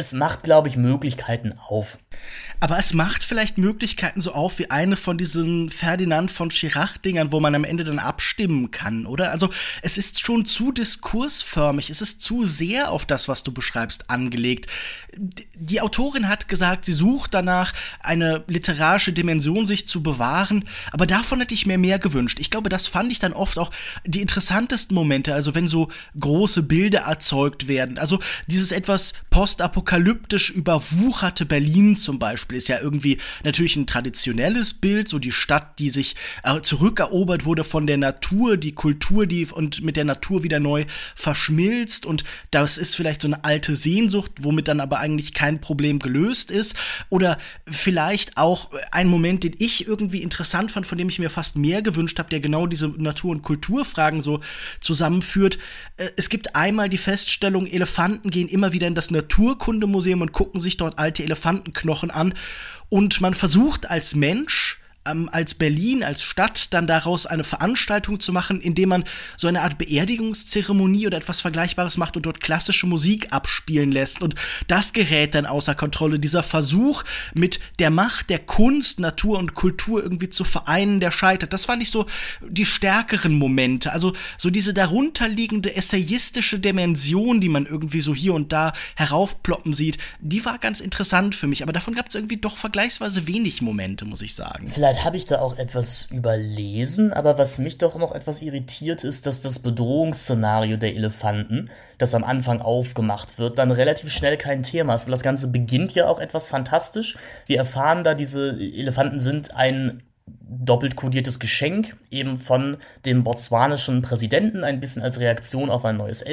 S2: es macht, glaube ich, Möglichkeiten auf.
S1: Aber es macht vielleicht Möglichkeiten so auf wie eine von diesen Ferdinand von Schirach-Dingern, wo man am Ende dann abstimmen kann, oder? Also es ist schon zu diskursförmig, es ist zu sehr auf das, was du beschreibst, angelegt. Die Autorin hat gesagt, sie sucht danach, eine literarische Dimension sich zu bewahren, aber davon hätte ich mir mehr gewünscht. Ich glaube, das fand ich dann oft auch die interessantesten Momente, also wenn so große Bilder erzeugt werden. Also dieses etwas postapokalyptisch überwucherte Berlin zum Beispiel ist ja irgendwie natürlich ein traditionelles Bild, so die Stadt, die sich äh, zurückerobert wurde von der Natur, die Kultur, die und mit der Natur wieder neu verschmilzt, und das ist vielleicht so eine alte Sehnsucht, womit dann aber eigentlich kein Problem gelöst ist, oder vielleicht auch ein Moment, den ich irgendwie interessant fand, von dem ich mir fast mehr gewünscht habe, der genau diese Natur- und Kulturfragen so zusammenführt. Äh, es gibt einmal die Feststellung, Elefanten gehen immer wieder in das Naturkundemuseum und gucken sich dort alte Elefantenknochen an. Und man versucht als Mensch, ähm, als Berlin, als Stadt, dann daraus eine Veranstaltung zu machen, indem man so eine Art Beerdigungszeremonie oder etwas Vergleichbares macht und dort klassische Musik abspielen lässt. Und das gerät dann außer Kontrolle. Dieser Versuch, mit der Macht der Kunst, Natur und Kultur irgendwie zu vereinen, der scheitert. Das fand ich so die stärkeren Momente. Also so diese darunterliegende essayistische Dimension, die man irgendwie so hier und da heraufploppen sieht, die war ganz interessant für mich. Aber davon gab es irgendwie doch vergleichsweise wenig Momente, muss ich sagen.
S2: Vielleicht habe ich da auch etwas überlesen, aber was mich doch noch etwas irritiert, ist, dass das Bedrohungsszenario der Elefanten, das am Anfang aufgemacht wird, dann relativ schnell kein Thema ist. Weil das Ganze beginnt ja auch etwas fantastisch. Wir erfahren da, diese Elefanten sind ein doppelt kodiertes Geschenk, eben von dem botswanischen Präsidenten, ein bisschen als Reaktion auf ein neues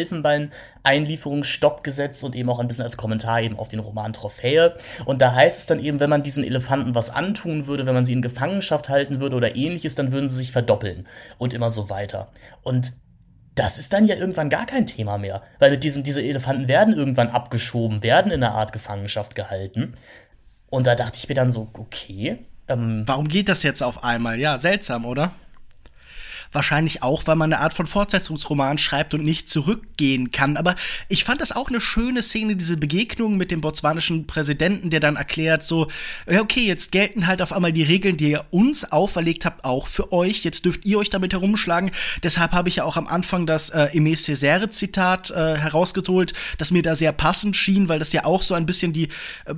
S2: Elfenbein-Einlieferungsstoppgesetz und eben auch ein bisschen als Kommentar eben auf den Roman Trophäe. Und da heißt es dann eben, wenn man diesen Elefanten was antun würde, wenn man sie in Gefangenschaft halten würde oder ähnliches, dann würden sie sich verdoppeln und immer so weiter. Und das ist dann ja irgendwann gar kein Thema mehr, weil mit diesen, diese Elefanten werden irgendwann abgeschoben, werden in einer Art Gefangenschaft gehalten. Und da dachte ich mir dann so, okay,
S1: Ähm, Warum geht das jetzt auf einmal? Ja, seltsam, oder? Wahrscheinlich auch, weil man eine Art von Fortsetzungsroman schreibt und nicht zurückgehen kann. Aber ich fand das auch eine schöne Szene, diese Begegnung mit dem botswanischen Präsidenten, der dann erklärt so, ja, okay, jetzt gelten halt auf einmal die Regeln, die ihr uns auferlegt habt, auch für euch. Jetzt dürft ihr euch damit herumschlagen. Deshalb habe ich ja auch am Anfang das äh, Aimé Césaire-Zitat äh, herausgeholt, das mir da sehr passend schien, weil das ja auch so ein bisschen die äh,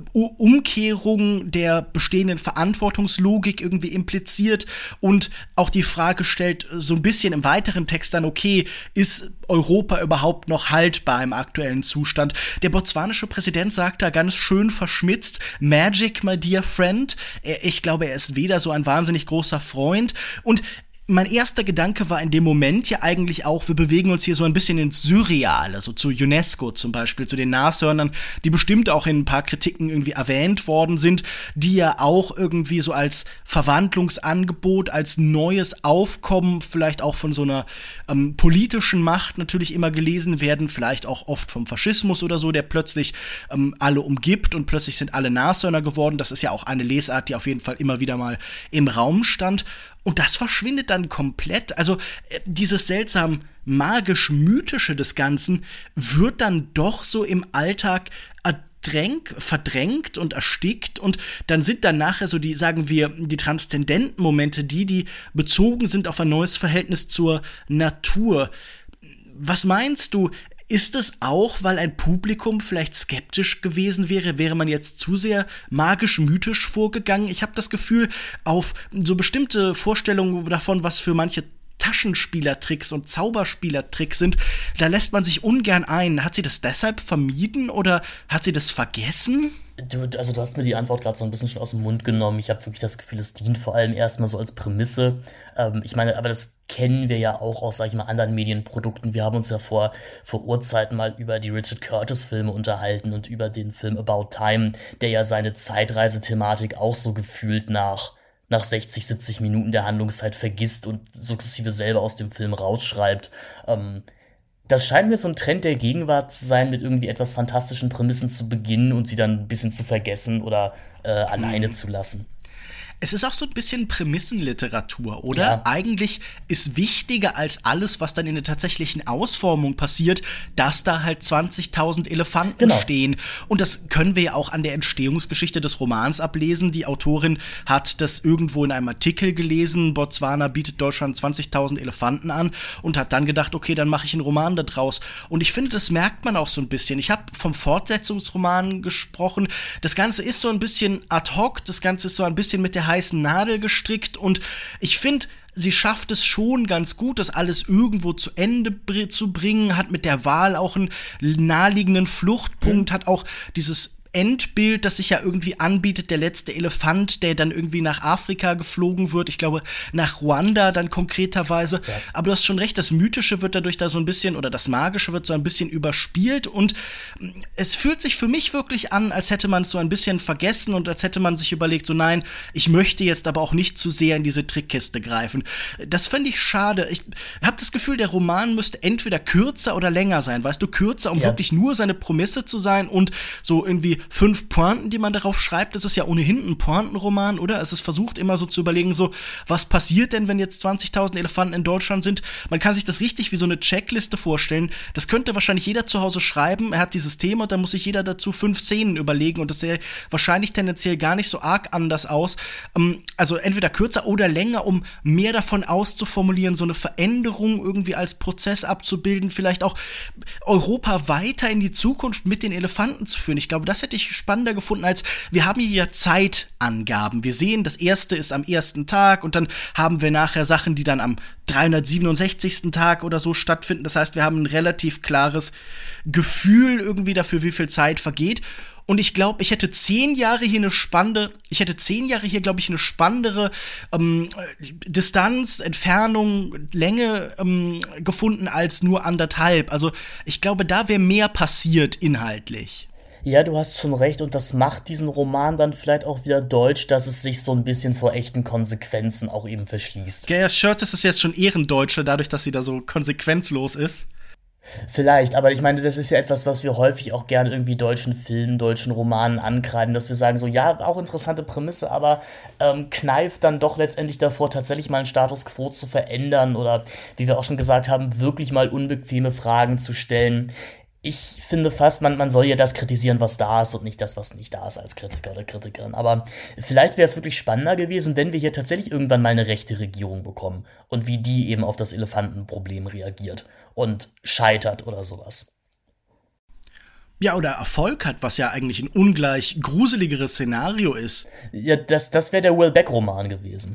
S1: Umkehrung der bestehenden Verantwortungslogik irgendwie impliziert und auch die Frage stellt, so ein bisschen im weiteren Text dann, okay, ist Europa überhaupt noch haltbar im aktuellen Zustand? Der botswanische Präsident sagt da ganz schön verschmitzt, Magic, my dear friend. Ich glaube, er ist weder so ein wahnsinnig großer Freund, und mein erster Gedanke war in dem Moment ja eigentlich auch, wir bewegen uns hier so ein bisschen ins Surreale, so zu UNESCO zum Beispiel, zu den Nashörnern, die bestimmt auch in ein paar Kritiken irgendwie erwähnt worden sind, die ja auch irgendwie so als Verwandlungsangebot, als neues Aufkommen, vielleicht auch von so einer ähm, politischen Macht natürlich immer gelesen werden, vielleicht auch oft vom Faschismus oder so, der plötzlich ähm, alle umgibt und plötzlich sind alle Nashörner geworden. Das ist ja auch eine Lesart, die auf jeden Fall immer wieder mal im Raum stand. Und das verschwindet dann komplett. Also äh, dieses seltsam magisch-mythische des Ganzen wird dann doch so im Alltag ertränk, verdrängt und erstickt. Und dann sind dann nachher so die, sagen wir, die transzendenten Momente, die, die bezogen sind auf ein neues Verhältnis zur Natur. Was meinst du? Ist es auch, weil ein Publikum vielleicht skeptisch gewesen wäre, wäre man jetzt zu sehr magisch-mythisch vorgegangen? Ich habe das Gefühl, auf so bestimmte Vorstellungen davon, was für manche Taschenspielertricks und Zauberspielertricks sind, da lässt man sich ungern ein. Hat sie das deshalb vermieden oder hat sie das vergessen?
S2: Du, also du hast mir die Antwort gerade so ein bisschen schon aus dem Mund genommen. Ich habe wirklich das Gefühl, es dient vor allem erstmal so als Prämisse. Ähm, ich meine, aber das kennen wir ja auch aus, sag ich mal, anderen Medienprodukten. Wir haben uns ja vor, vor Urzeiten mal über die Richard Curtis-Filme unterhalten und über den Film About Time, der ja seine Zeitreisethematik auch so gefühlt nach, nach sechzig, siebzig Minuten der Handlungszeit vergisst und sukzessive selber aus dem Film rausschreibt. Ähm, Das scheint mir so ein Trend der Gegenwart zu sein, mit irgendwie etwas fantastischen Prämissen zu beginnen und sie dann ein bisschen zu vergessen oder äh, alleine mhm. zu lassen.
S1: Es ist auch so ein bisschen Prämissenliteratur, oder?
S2: Ja.
S1: Eigentlich ist wichtiger als alles, was dann in der tatsächlichen Ausformung passiert, dass da halt zwanzigtausend Elefanten
S2: Genau.
S1: stehen. Und das können wir ja auch an der Entstehungsgeschichte des Romans ablesen. Die Autorin hat das irgendwo in einem Artikel gelesen, Botswana bietet Deutschland zwanzigtausend Elefanten an und hat dann gedacht, okay, dann mache ich einen Roman da draus. Und ich finde, das merkt man auch so ein bisschen. Ich habe vom Fortsetzungsroman gesprochen. Das Ganze ist so ein bisschen ad hoc, das Ganze ist so ein bisschen mit der heißen Nadel gestrickt und ich finde, sie schafft es schon ganz gut, das alles irgendwo zu Ende br- zu bringen, hat mit der Wahl auch einen naheliegenden Fluchtpunkt, mhm. hat auch dieses Endbild, das sich ja irgendwie anbietet, der letzte Elefant, der dann irgendwie nach Afrika geflogen wird, ich glaube nach Ruanda dann konkreterweise, ja. Aber du hast schon recht, das Mythische wird dadurch da so ein bisschen, oder das Magische wird so ein bisschen überspielt und es fühlt sich für mich wirklich an, als hätte man es so ein bisschen vergessen und als hätte man sich überlegt, so nein, ich möchte jetzt aber auch nicht zu sehr in diese Trickkiste greifen. Das fände ich schade. Ich habe das Gefühl, der Roman müsste entweder kürzer oder länger sein, weißt du, kürzer, um ja. wirklich nur seine Prämisse zu sein und so irgendwie fünf Pointen, die man darauf schreibt, das ist ja ohnehin ein Pointenroman, oder? Es ist versucht immer so zu überlegen, so, was passiert denn, wenn jetzt zwanzigtausend Elefanten in Deutschland sind? Man kann sich das richtig wie so eine Checkliste vorstellen. Das könnte wahrscheinlich jeder zu Hause schreiben. Er hat dieses Thema und dann muss sich jeder dazu fünf Szenen überlegen und das sähe wahrscheinlich tendenziell gar nicht so arg anders aus. Ähm, also entweder kürzer oder länger, um mehr davon auszuformulieren, so eine Veränderung irgendwie als Prozess abzubilden, vielleicht auch Europa weiter in die Zukunft mit den Elefanten zu führen. Ich glaube, das hätte ich spannender gefunden, als wir haben hier ja Zeitangaben. Wir sehen, das erste ist am ersten Tag und dann haben wir nachher Sachen, die dann am dreihundertsiebenundsechzigsten Tag oder so stattfinden. Das heißt, wir haben ein relativ klares Gefühl irgendwie dafür, wie viel Zeit vergeht. Und ich glaube, ich hätte zehn Jahre hier eine spannende, ich hätte zehn Jahre hier, glaube ich, eine spannendere ähm, Distanz, Entfernung, Länge ähm, gefunden als nur anderthalb. Also ich glaube, da wäre mehr passiert inhaltlich.
S2: Ja, du hast schon recht und das macht diesen Roman dann vielleicht auch wieder deutsch, dass es sich so ein bisschen vor echten Konsequenzen auch eben verschließt.
S1: Gaia Shirtis ist jetzt schon Ehrendeutsche, dadurch, dass sie da so konsequenzlos ist.
S2: Vielleicht, aber ich meine, das ist ja etwas, was wir häufig auch gerne irgendwie deutschen Filmen, deutschen Romanen ankreiden, dass wir sagen so, ja, auch interessante Prämisse, aber ähm, kneift dann doch letztendlich davor, tatsächlich mal einen Status quo zu verändern oder, wie wir auch schon gesagt haben, wirklich mal unbequeme Fragen zu stellen. Ich finde fast, man, man soll ja das kritisieren, was da ist und nicht das, was nicht da ist als Kritiker oder Kritikerin. Aber vielleicht wäre es wirklich spannender gewesen, wenn wir hier tatsächlich irgendwann mal eine rechte Regierung bekommen und wie die eben auf das Elefantenproblem reagiert und scheitert oder sowas.
S1: Ja, oder Erfolg hat, was ja eigentlich ein ungleich gruseligeres Szenario ist.
S2: Ja, das, das wäre der Will Beck-Roman gewesen.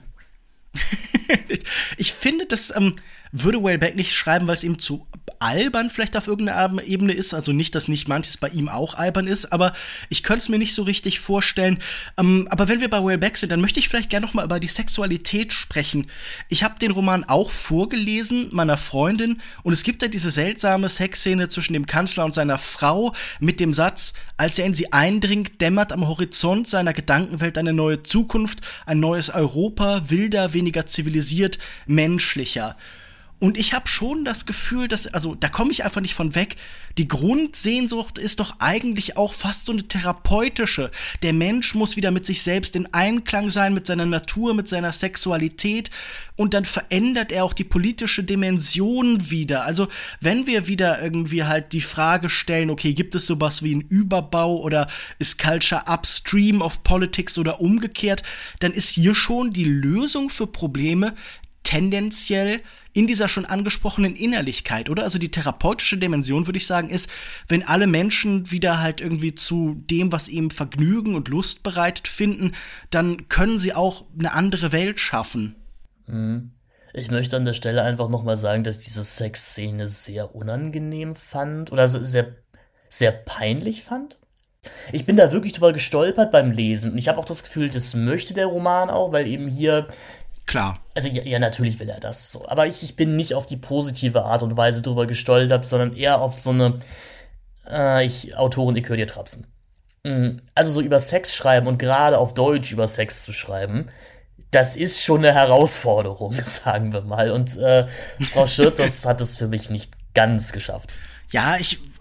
S1: Ich finde, das ähm, würde Welbeck nicht schreiben, weil es ihm zu albern vielleicht auf irgendeiner Ebene ist. Also nicht, dass nicht manches bei ihm auch albern ist, aber ich könnte es mir nicht so richtig vorstellen. Ähm, aber wenn wir bei Welbeck sind, dann möchte ich vielleicht gerne noch mal über die Sexualität sprechen. Ich habe den Roman auch vorgelesen, meiner Freundin, und es gibt da diese seltsame Sexszene zwischen dem Kanzler und seiner Frau mit dem Satz, als er in sie eindringt, dämmert am Horizont seiner Gedankenwelt eine neue Zukunft, ein neues Europa, wilder, weniger zivilisiert, menschlicher. Und ich habe schon das Gefühl, dass, also da komme ich einfach nicht von weg, die Grundsehnsucht ist doch eigentlich auch fast so eine therapeutische. Der Mensch muss wieder mit sich selbst in Einklang sein, mit seiner Natur, mit seiner Sexualität, und dann verändert er auch die politische Dimension wieder. Also wenn wir wieder irgendwie halt die Frage stellen, okay, gibt es sowas wie einen Überbau oder ist Culture upstream of politics oder umgekehrt, dann ist hier schon die Lösung für Probleme tendenziell in dieser schon angesprochenen Innerlichkeit, oder? Also die therapeutische Dimension, würde ich sagen, ist, wenn alle Menschen wieder halt irgendwie zu dem, was ihm Vergnügen und Lust bereitet, finden, dann können sie auch eine andere Welt schaffen.
S2: Ich möchte an der Stelle einfach nochmal sagen, dass ich diese Sexszene sehr unangenehm fand oder sehr, sehr peinlich fand. Ich bin da wirklich drüber gestolpert beim Lesen und ich habe auch das Gefühl, das möchte der Roman auch, weil eben hier
S1: Klar.
S2: Also ja, ja, natürlich will er das so. Aber ich, ich bin nicht auf die positive Art und Weise drüber gestolpert, sondern eher auf so eine äh, ich, Autorin, ich höre dir trapsen. Also so über Sex schreiben und gerade auf Deutsch über Sex zu schreiben, das ist schon eine Herausforderung, sagen wir mal. Und äh, Frau Schirtis hat es für mich nicht ganz geschafft.
S1: Ja, ich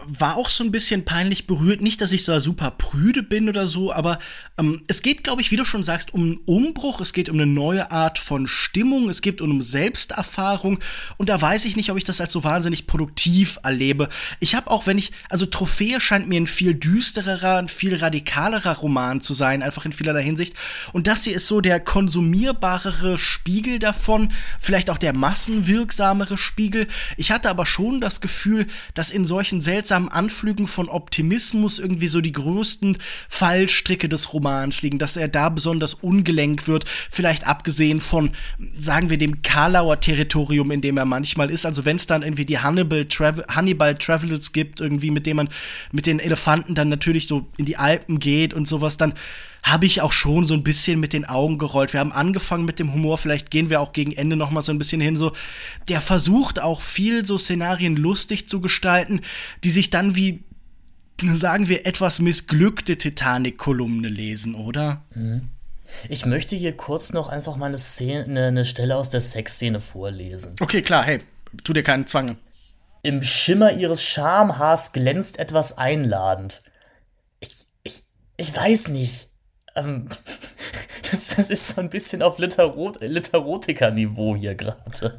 S1: war auch so ein bisschen peinlich berührt. Nicht, dass ich so super prüde bin oder so, aber ähm, es geht, glaube ich, wie du schon sagst, um einen Umbruch. Es geht um eine neue Art von Stimmung. Es geht um Selbsterfahrung. Und da weiß ich nicht, ob ich das als so wahnsinnig produktiv erlebe. Ich habe auch, wenn ich, also Trophäe scheint mir ein viel düstererer, ein viel radikalerer Roman zu sein, einfach in vielerlei Hinsicht. Und das hier ist so der konsumierbarere Spiegel davon, vielleicht auch der massenwirksamere Spiegel. Ich hatte aber schon das Gefühl, dass in solchen seltsamen Anflügen von Optimismus irgendwie so die größten Fallstricke des Romans liegen, dass er da besonders ungelenk wird, vielleicht abgesehen von, sagen wir, dem Karlauer Territorium, in dem er manchmal ist. Also wenn es dann irgendwie die Hannibal, Travel- Hannibal Travels gibt, irgendwie mit dem man mit den Elefanten dann natürlich so in die Alpen geht und sowas, dann habe ich auch schon so ein bisschen mit den Augen gerollt. Wir haben angefangen mit dem Humor, vielleicht gehen wir auch gegen Ende noch mal so ein bisschen hin, so, der versucht auch viel so Szenarien lustig zu gestalten, die sich dann wie, sagen wir, etwas missglückte Titanic-Kolumne lesen, oder?
S2: Ich möchte hier kurz noch einfach mal eine Szene, eine, eine Stelle aus der Sexszene vorlesen.
S1: Okay, klar, hey, tu dir keinen Zwang.
S2: Im Schimmer ihres Schamhaars glänzt etwas einladend. Ich, ich, ich weiß nicht. Ähm, das, das ist so ein bisschen auf Literot- Literotiker-Niveau hier gerade.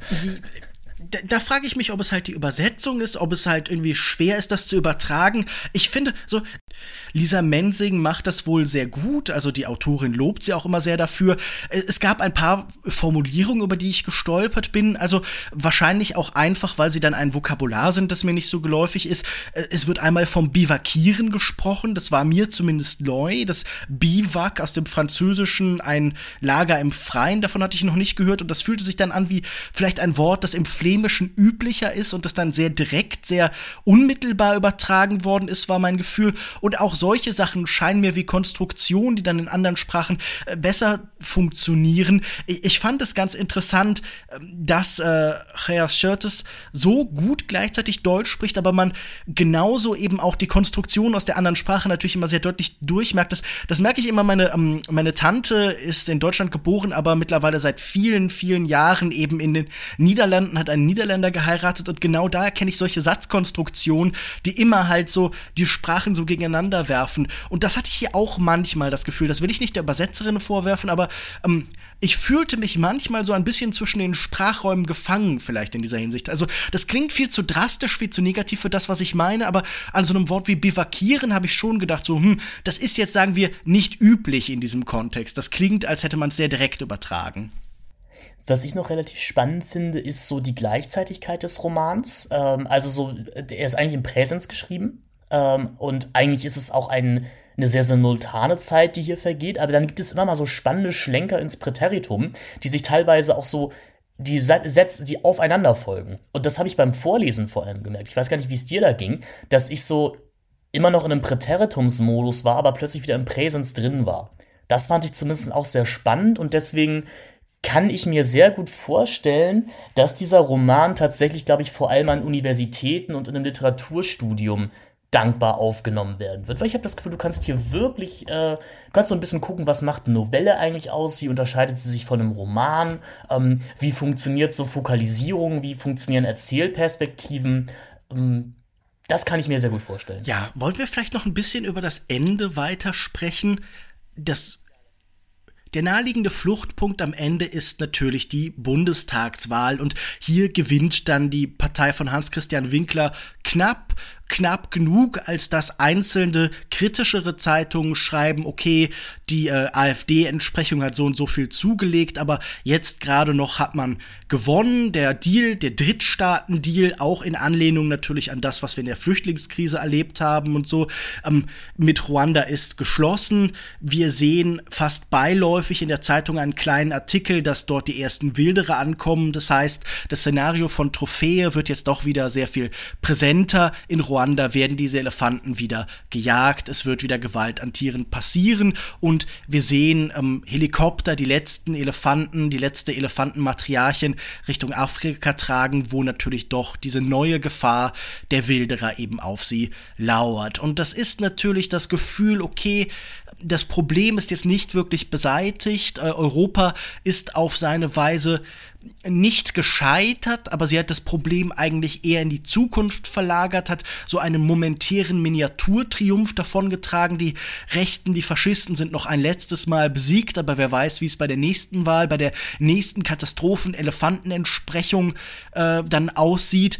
S1: Da, da frage ich mich, ob es halt die Übersetzung ist, ob es halt irgendwie schwer ist, das zu übertragen. Ich finde, so, Lisa Mensing macht das wohl sehr gut, also die Autorin lobt sie auch immer sehr dafür. Es gab ein paar Formulierungen, über die ich gestolpert bin, also wahrscheinlich auch einfach, weil sie dann ein Vokabular sind, das mir nicht so geläufig ist. Es wird einmal vom Bivakieren gesprochen, das war mir zumindest neu, das Biwak aus dem Französischen, ein Lager im Freien, davon hatte ich noch nicht gehört und das fühlte sich dann an wie vielleicht ein Wort, das im Flämischen üblicher ist und das dann sehr direkt, sehr unmittelbar übertragen worden ist, war mein Gefühl. Und auch solche Sachen scheinen mir wie Konstruktionen, die dann in anderen Sprachen äh, besser funktionieren. Ich, ich fand es ganz interessant, dass äh, Gea Schurtes so gut gleichzeitig Deutsch spricht, aber man genauso eben auch die Konstruktion aus der anderen Sprache natürlich immer sehr deutlich durchmerkt. Das, das merke ich immer, meine, ähm, meine Tante ist in Deutschland geboren, aber mittlerweile seit vielen, vielen Jahren eben in den Niederlanden, hat einen Niederländer geheiratet und genau da erkenne ich solche Satzkonstruktionen, die immer halt so die Sprachen so gegeneinander werfen. Und das hatte ich hier auch manchmal das Gefühl, das will ich nicht der Übersetzerin vorwerfen, aber ähm, ich fühlte mich manchmal so ein bisschen zwischen den Sprachräumen gefangen, vielleicht in dieser Hinsicht. Also das klingt viel zu drastisch, viel zu negativ für das, was ich meine, aber an so einem Wort wie bivakieren habe ich schon gedacht, so, hm, das ist jetzt, sagen wir, nicht üblich in diesem Kontext. Das klingt, als hätte man es sehr direkt übertragen.
S2: Was ich noch relativ spannend finde, ist so die Gleichzeitigkeit des Romans. Ähm, also so, er ist eigentlich im Präsens geschrieben. Ähm, und eigentlich ist es auch ein, eine sehr simultane Zeit, die hier vergeht. Aber dann gibt es immer mal so spannende Schlenker ins Präteritum, die sich teilweise auch so, die Sätze, die aufeinander folgen. Und das habe ich beim Vorlesen vor allem gemerkt. Ich weiß gar nicht, wie es dir da ging, dass ich so immer noch in einem Präteritumsmodus war, aber plötzlich wieder im Präsens drin war. Das fand ich zumindest auch sehr spannend und deswegen kann ich mir sehr gut vorstellen, dass dieser Roman tatsächlich, glaube ich, vor allem an Universitäten und in einem Literaturstudium dankbar aufgenommen werden wird. Weil ich habe das Gefühl, du kannst hier wirklich, äh, kannst so ein bisschen gucken, was macht eine Novelle eigentlich aus, wie unterscheidet sie sich von einem Roman, ähm, wie funktioniert so Fokalisierung, wie funktionieren Erzählperspektiven. Ähm, das kann ich mir sehr gut vorstellen.
S1: Ja, wollen wir vielleicht noch ein bisschen über das Ende weitersprechen? Das Der naheliegende Fluchtpunkt am Ende ist natürlich die Bundestagswahl und hier gewinnt dann die Partei von Hans-Christian Winkler knapp, knapp genug, als dass einzelne kritischere Zeitungen schreiben, okay, die äh, AfD-Entsprechung hat so und so viel zugelegt, aber jetzt gerade noch hat man gewonnen. Der Deal, der Drittstaaten-Deal, auch in Anlehnung natürlich an das, was wir in der Flüchtlingskrise erlebt haben und so, ähm, mit Ruanda ist geschlossen. Wir sehen fast beiläufig in der Zeitung einen kleinen Artikel, dass dort die ersten Wilderer ankommen. Das heißt, das Szenario von Trophäe wird jetzt doch wieder sehr viel präsenter. In Ruanda werden diese Elefanten wieder gejagt, es wird wieder Gewalt an Tieren passieren und wir sehen ähm, Helikopter, die letzten Elefanten, die letzte Elefantenmatriarchin Richtung Afrika tragen, wo natürlich doch diese neue Gefahr der Wilderer eben auf sie lauert. Und das ist natürlich das Gefühl, okay, das Problem ist jetzt nicht wirklich beseitigt. Äh, Europa ist auf seine Weise nicht gescheitert, aber sie hat das Problem eigentlich eher in die Zukunft verlagert, hat so einen momentären Miniaturtriumph davongetragen. Die Rechten, die Faschisten sind noch ein letztes Mal besiegt, aber wer weiß, wie es bei der nächsten Wahl, bei der nächsten Katastrophen-Elefantenentsprechung äh, dann aussieht.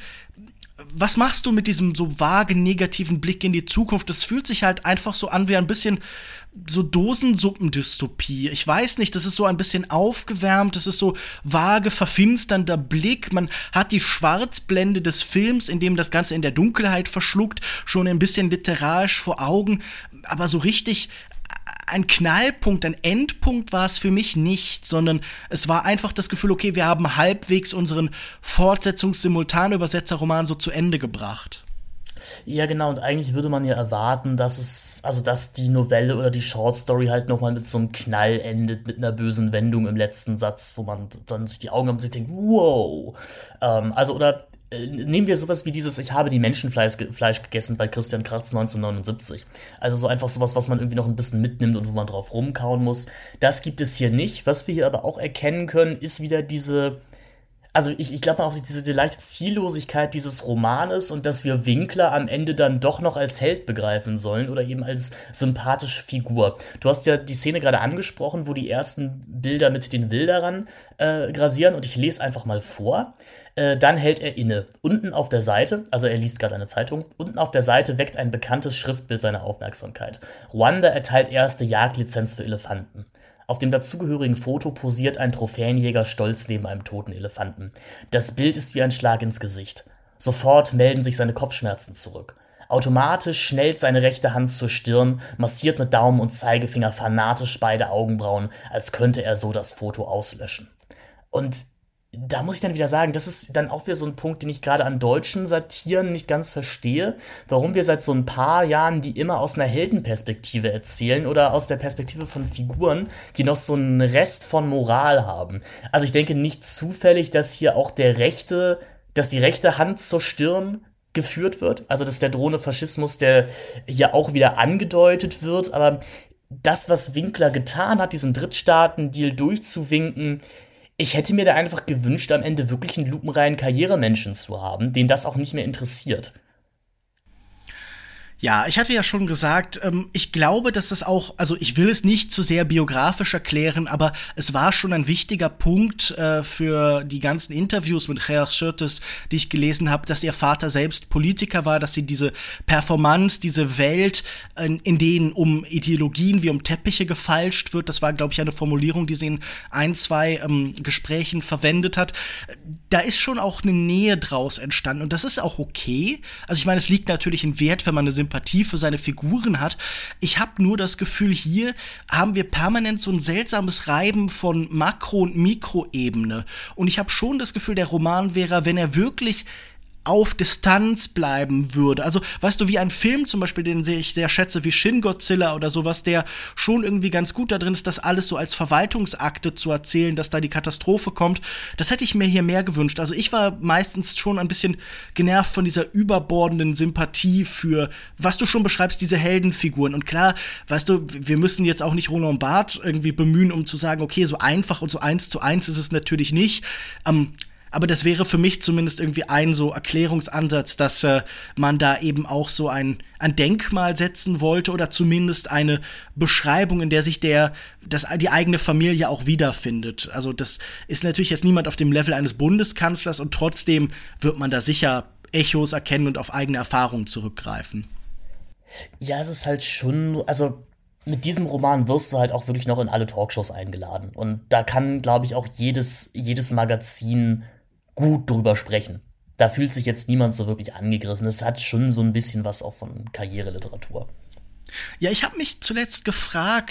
S1: Was machst du mit diesem so vage negativen Blick in die Zukunft? Das fühlt sich halt einfach so an wie ein bisschen so Dosensuppendystopie. Ich weiß nicht, das ist so ein bisschen aufgewärmt, das ist so vage, verfinsternder Blick. Man hat die Schwarzblende des Films, in dem das Ganze in der Dunkelheit verschluckt, schon ein bisschen literarisch vor Augen. Aber so richtig ein Knallpunkt, ein Endpunkt war es für mich nicht, sondern es war einfach das Gefühl, okay, wir haben halbwegs unseren Fortsetzungs-Simultanübersetzer-Roman so zu Ende gebracht.
S2: Ja, genau, und eigentlich würde man ja erwarten, dass es, also dass die Novelle oder die Shortstory halt nochmal mit so einem Knall endet, mit einer bösen Wendung im letzten Satz, wo man dann sich die Augen haben und sich denkt, wow. Ähm, also, oder äh, nehmen wir sowas wie dieses Ich habe die Menschenfleisch ge- Fleisch gegessen bei Christian Krachts neunzehnhundertneunundsiebzig. Also so einfach sowas, was man irgendwie noch ein bisschen mitnimmt und wo man drauf rumkauen muss. Das gibt es hier nicht. Was wir hier aber auch erkennen können, ist wieder diese Also ich, ich glaube auch diese die leichte Ziellosigkeit dieses Romanes und dass wir Winkler am Ende dann doch noch als Held begreifen sollen oder eben als sympathische Figur. Du hast ja die Szene gerade angesprochen, wo die ersten Bilder mit den Wilderern äh, grasieren und ich lese einfach mal vor. Äh, dann hält er inne. Unten auf der Seite, also er liest gerade eine Zeitung, unten auf der Seite weckt ein bekanntes Schriftbild seine Aufmerksamkeit. Ruanda erteilt erste Jagdlizenz für Elefanten. Auf dem dazugehörigen Foto posiert ein Trophäenjäger stolz neben einem toten Elefanten. Das Bild ist wie ein Schlag ins Gesicht. Sofort melden sich seine Kopfschmerzen zurück. Automatisch schnellt seine rechte Hand zur Stirn, massiert mit Daumen und Zeigefinger fanatisch beide Augenbrauen, als könnte er so das Foto auslöschen. Und da muss ich dann wieder sagen, das ist dann auch wieder so ein Punkt, den ich gerade an deutschen Satiren nicht ganz verstehe, warum wir seit so ein paar Jahren die immer aus einer Heldenperspektive erzählen oder aus der Perspektive von Figuren, die noch so einen Rest von Moral haben. Also ich denke nicht zufällig, dass hier auch der rechte, dass die rechte Hand zur Stirn geführt wird, also dass der drohende Faschismus, der hier auch wieder angedeutet wird, aber das, was Winkler getan hat, diesen Drittstaaten-Deal durchzuwinken, ich hätte mir da einfach gewünscht, am Ende wirklich einen lupenreinen Karrieremenschen zu haben, den das auch nicht mehr interessiert.
S1: Ja, ich hatte ja schon gesagt, ähm, ich glaube, dass das auch, also ich will es nicht zu sehr biografisch erklären, aber es war schon ein wichtiger Punkt äh, für die ganzen Interviews mit Gerhard Schürtes, die ich gelesen habe, dass ihr Vater selbst Politiker war, dass sie diese Performance, diese Welt, in, in denen um Ideologien wie um Teppiche gefalscht wird, das war, glaube ich, eine Formulierung, die sie in ein, zwei ähm, Gesprächen verwendet hat. Da ist schon auch eine Nähe draus entstanden und das ist auch okay. Also ich meine, es liegt natürlich in Wert, wenn man eine Sympathie für seine Figuren hat. Ich habe nur das Gefühl, hier haben wir permanent so ein seltsames Reiben von Makro- und Mikroebene. Und ich habe schon das Gefühl, der Roman wäre, wenn er wirklich auf Distanz bleiben würde. Also, weißt du, wie ein Film zum Beispiel, den ich sehr schätze, wie Shin Godzilla oder sowas, der schon irgendwie ganz gut da drin ist, das alles so als Verwaltungsakte zu erzählen, dass da die Katastrophe kommt. Das hätte ich mir hier mehr gewünscht. Also ich war meistens schon ein bisschen genervt von dieser überbordenden Sympathie für, was du schon beschreibst, diese Heldenfiguren. Und klar, weißt du, wir müssen jetzt auch nicht Roland Barthes irgendwie bemühen, um zu sagen, okay, so einfach und so eins zu eins ist es natürlich nicht. Ähm, Aber das wäre für mich zumindest irgendwie ein so Erklärungsansatz, dass äh, man da eben auch so ein, ein Denkmal setzen wollte oder zumindest eine Beschreibung, in der sich der, das, die eigene Familie auch wiederfindet. Also das ist natürlich jetzt niemand auf dem Level eines Bundeskanzlers und trotzdem wird man da sicher Echos erkennen und auf eigene Erfahrungen zurückgreifen.
S2: Ja, es ist halt schon, also mit diesem Roman wirst du halt auch wirklich noch in alle Talkshows eingeladen. Und da kann, glaube ich, auch jedes, jedes Magazin gut drüber sprechen. Da fühlt sich jetzt niemand so wirklich angegriffen. Es hat schon so ein bisschen was auch von Karriereliteratur.
S1: Ja, ich habe mich zuletzt gefragt,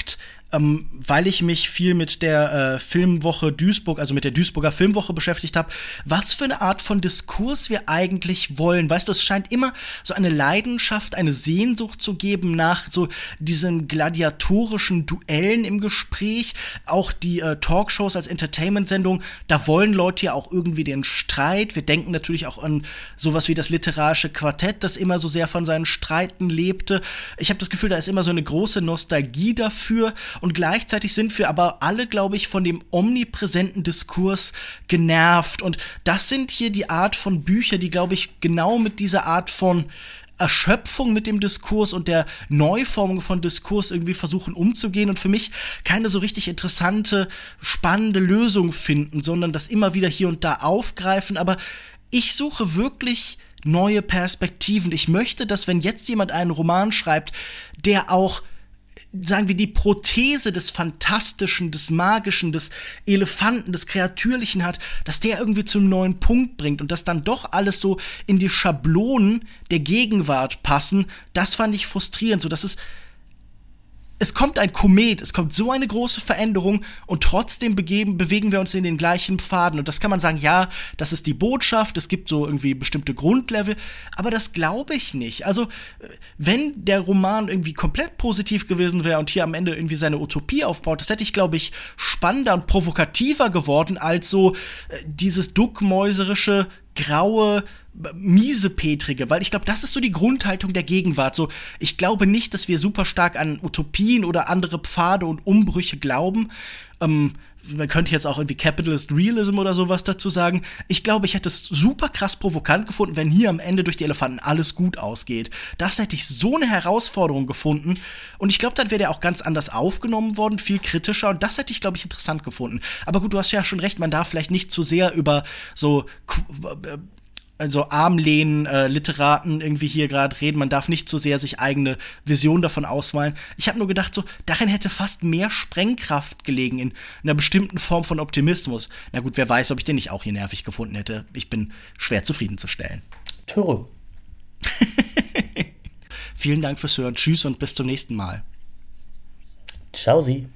S1: ähm, weil ich mich viel mit der äh, Filmwoche Duisburg, also mit der Duisburger Filmwoche beschäftigt habe, was für eine Art von Diskurs wir eigentlich wollen. Weißt du, es scheint immer so eine Leidenschaft, eine Sehnsucht zu geben nach so diesen gladiatorischen Duellen im Gespräch. Auch die äh, Talkshows als Entertainment-Sendung, da wollen Leute ja auch irgendwie den Streit. Wir denken natürlich auch an sowas wie das literarische Quartett, das immer so sehr von seinen Streiten lebte. Ich habe das Gefühl, da ist immer so eine große Nostalgie dafür. Und gleichzeitig sind wir aber alle, glaube ich, von dem omnipräsenten Diskurs genervt. Und das sind hier die Art von Büchern, die, glaube ich, genau mit dieser Art von Erschöpfung mit dem Diskurs und der Neuformung von Diskurs irgendwie versuchen umzugehen und für mich keine so richtig interessante, spannende Lösung finden, sondern das immer wieder hier und da aufgreifen. Aber ich suche wirklich neue Perspektiven. Ich möchte, dass, wenn jetzt jemand einen Roman schreibt, der auch, sagen wir, die Prothese des Fantastischen, des Magischen, des Elefanten, des Kreatürlichen hat, dass der irgendwie zum neuen Punkt bringt und dass dann doch alles so in die Schablonen der Gegenwart passen, das fand ich frustrierend. So, dass es Es kommt ein Komet, es kommt so eine große Veränderung und trotzdem begeben, bewegen wir uns in den gleichen Pfaden. Und das kann man sagen, ja, das ist die Botschaft, es gibt so irgendwie bestimmte Grundlevel, aber das glaube ich nicht. Also, wenn der Roman irgendwie komplett positiv gewesen wäre und hier am Ende irgendwie seine Utopie aufbaut, das hätte ich, glaube ich, spannender und provokativer geworden als so äh, dieses duckmäuserische, graue, miesepetrige, weil ich glaube, das ist so die Grundhaltung der Gegenwart. So, ich glaube nicht, dass wir super stark an Utopien oder andere Pfade und Umbrüche glauben. Ähm, man könnte jetzt auch irgendwie Capitalist Realism oder sowas dazu sagen. Ich glaube, ich hätte es super krass provokant gefunden, wenn hier am Ende durch die Elefanten alles gut ausgeht. Das hätte ich so eine Herausforderung gefunden. Und ich glaube, dann wäre der auch ganz anders aufgenommen worden, viel kritischer. Und das hätte ich, glaube ich, interessant gefunden. Aber gut, du hast ja schon recht, man darf vielleicht nicht zu sehr über so also Armlehnen, äh, Literaten irgendwie hier gerade reden. Man darf nicht so sehr sich eigene Visionen davon ausmalen. Ich habe nur gedacht, so, darin hätte fast mehr Sprengkraft gelegen in einer bestimmten Form von Optimismus. Na gut, wer weiß, ob ich den nicht auch hier nervig gefunden hätte. Ich bin schwer zufriedenzustellen.
S2: Türe.
S1: Vielen Dank fürs Hören. Tschüss und bis zum nächsten Mal.
S2: Ciao, Sie.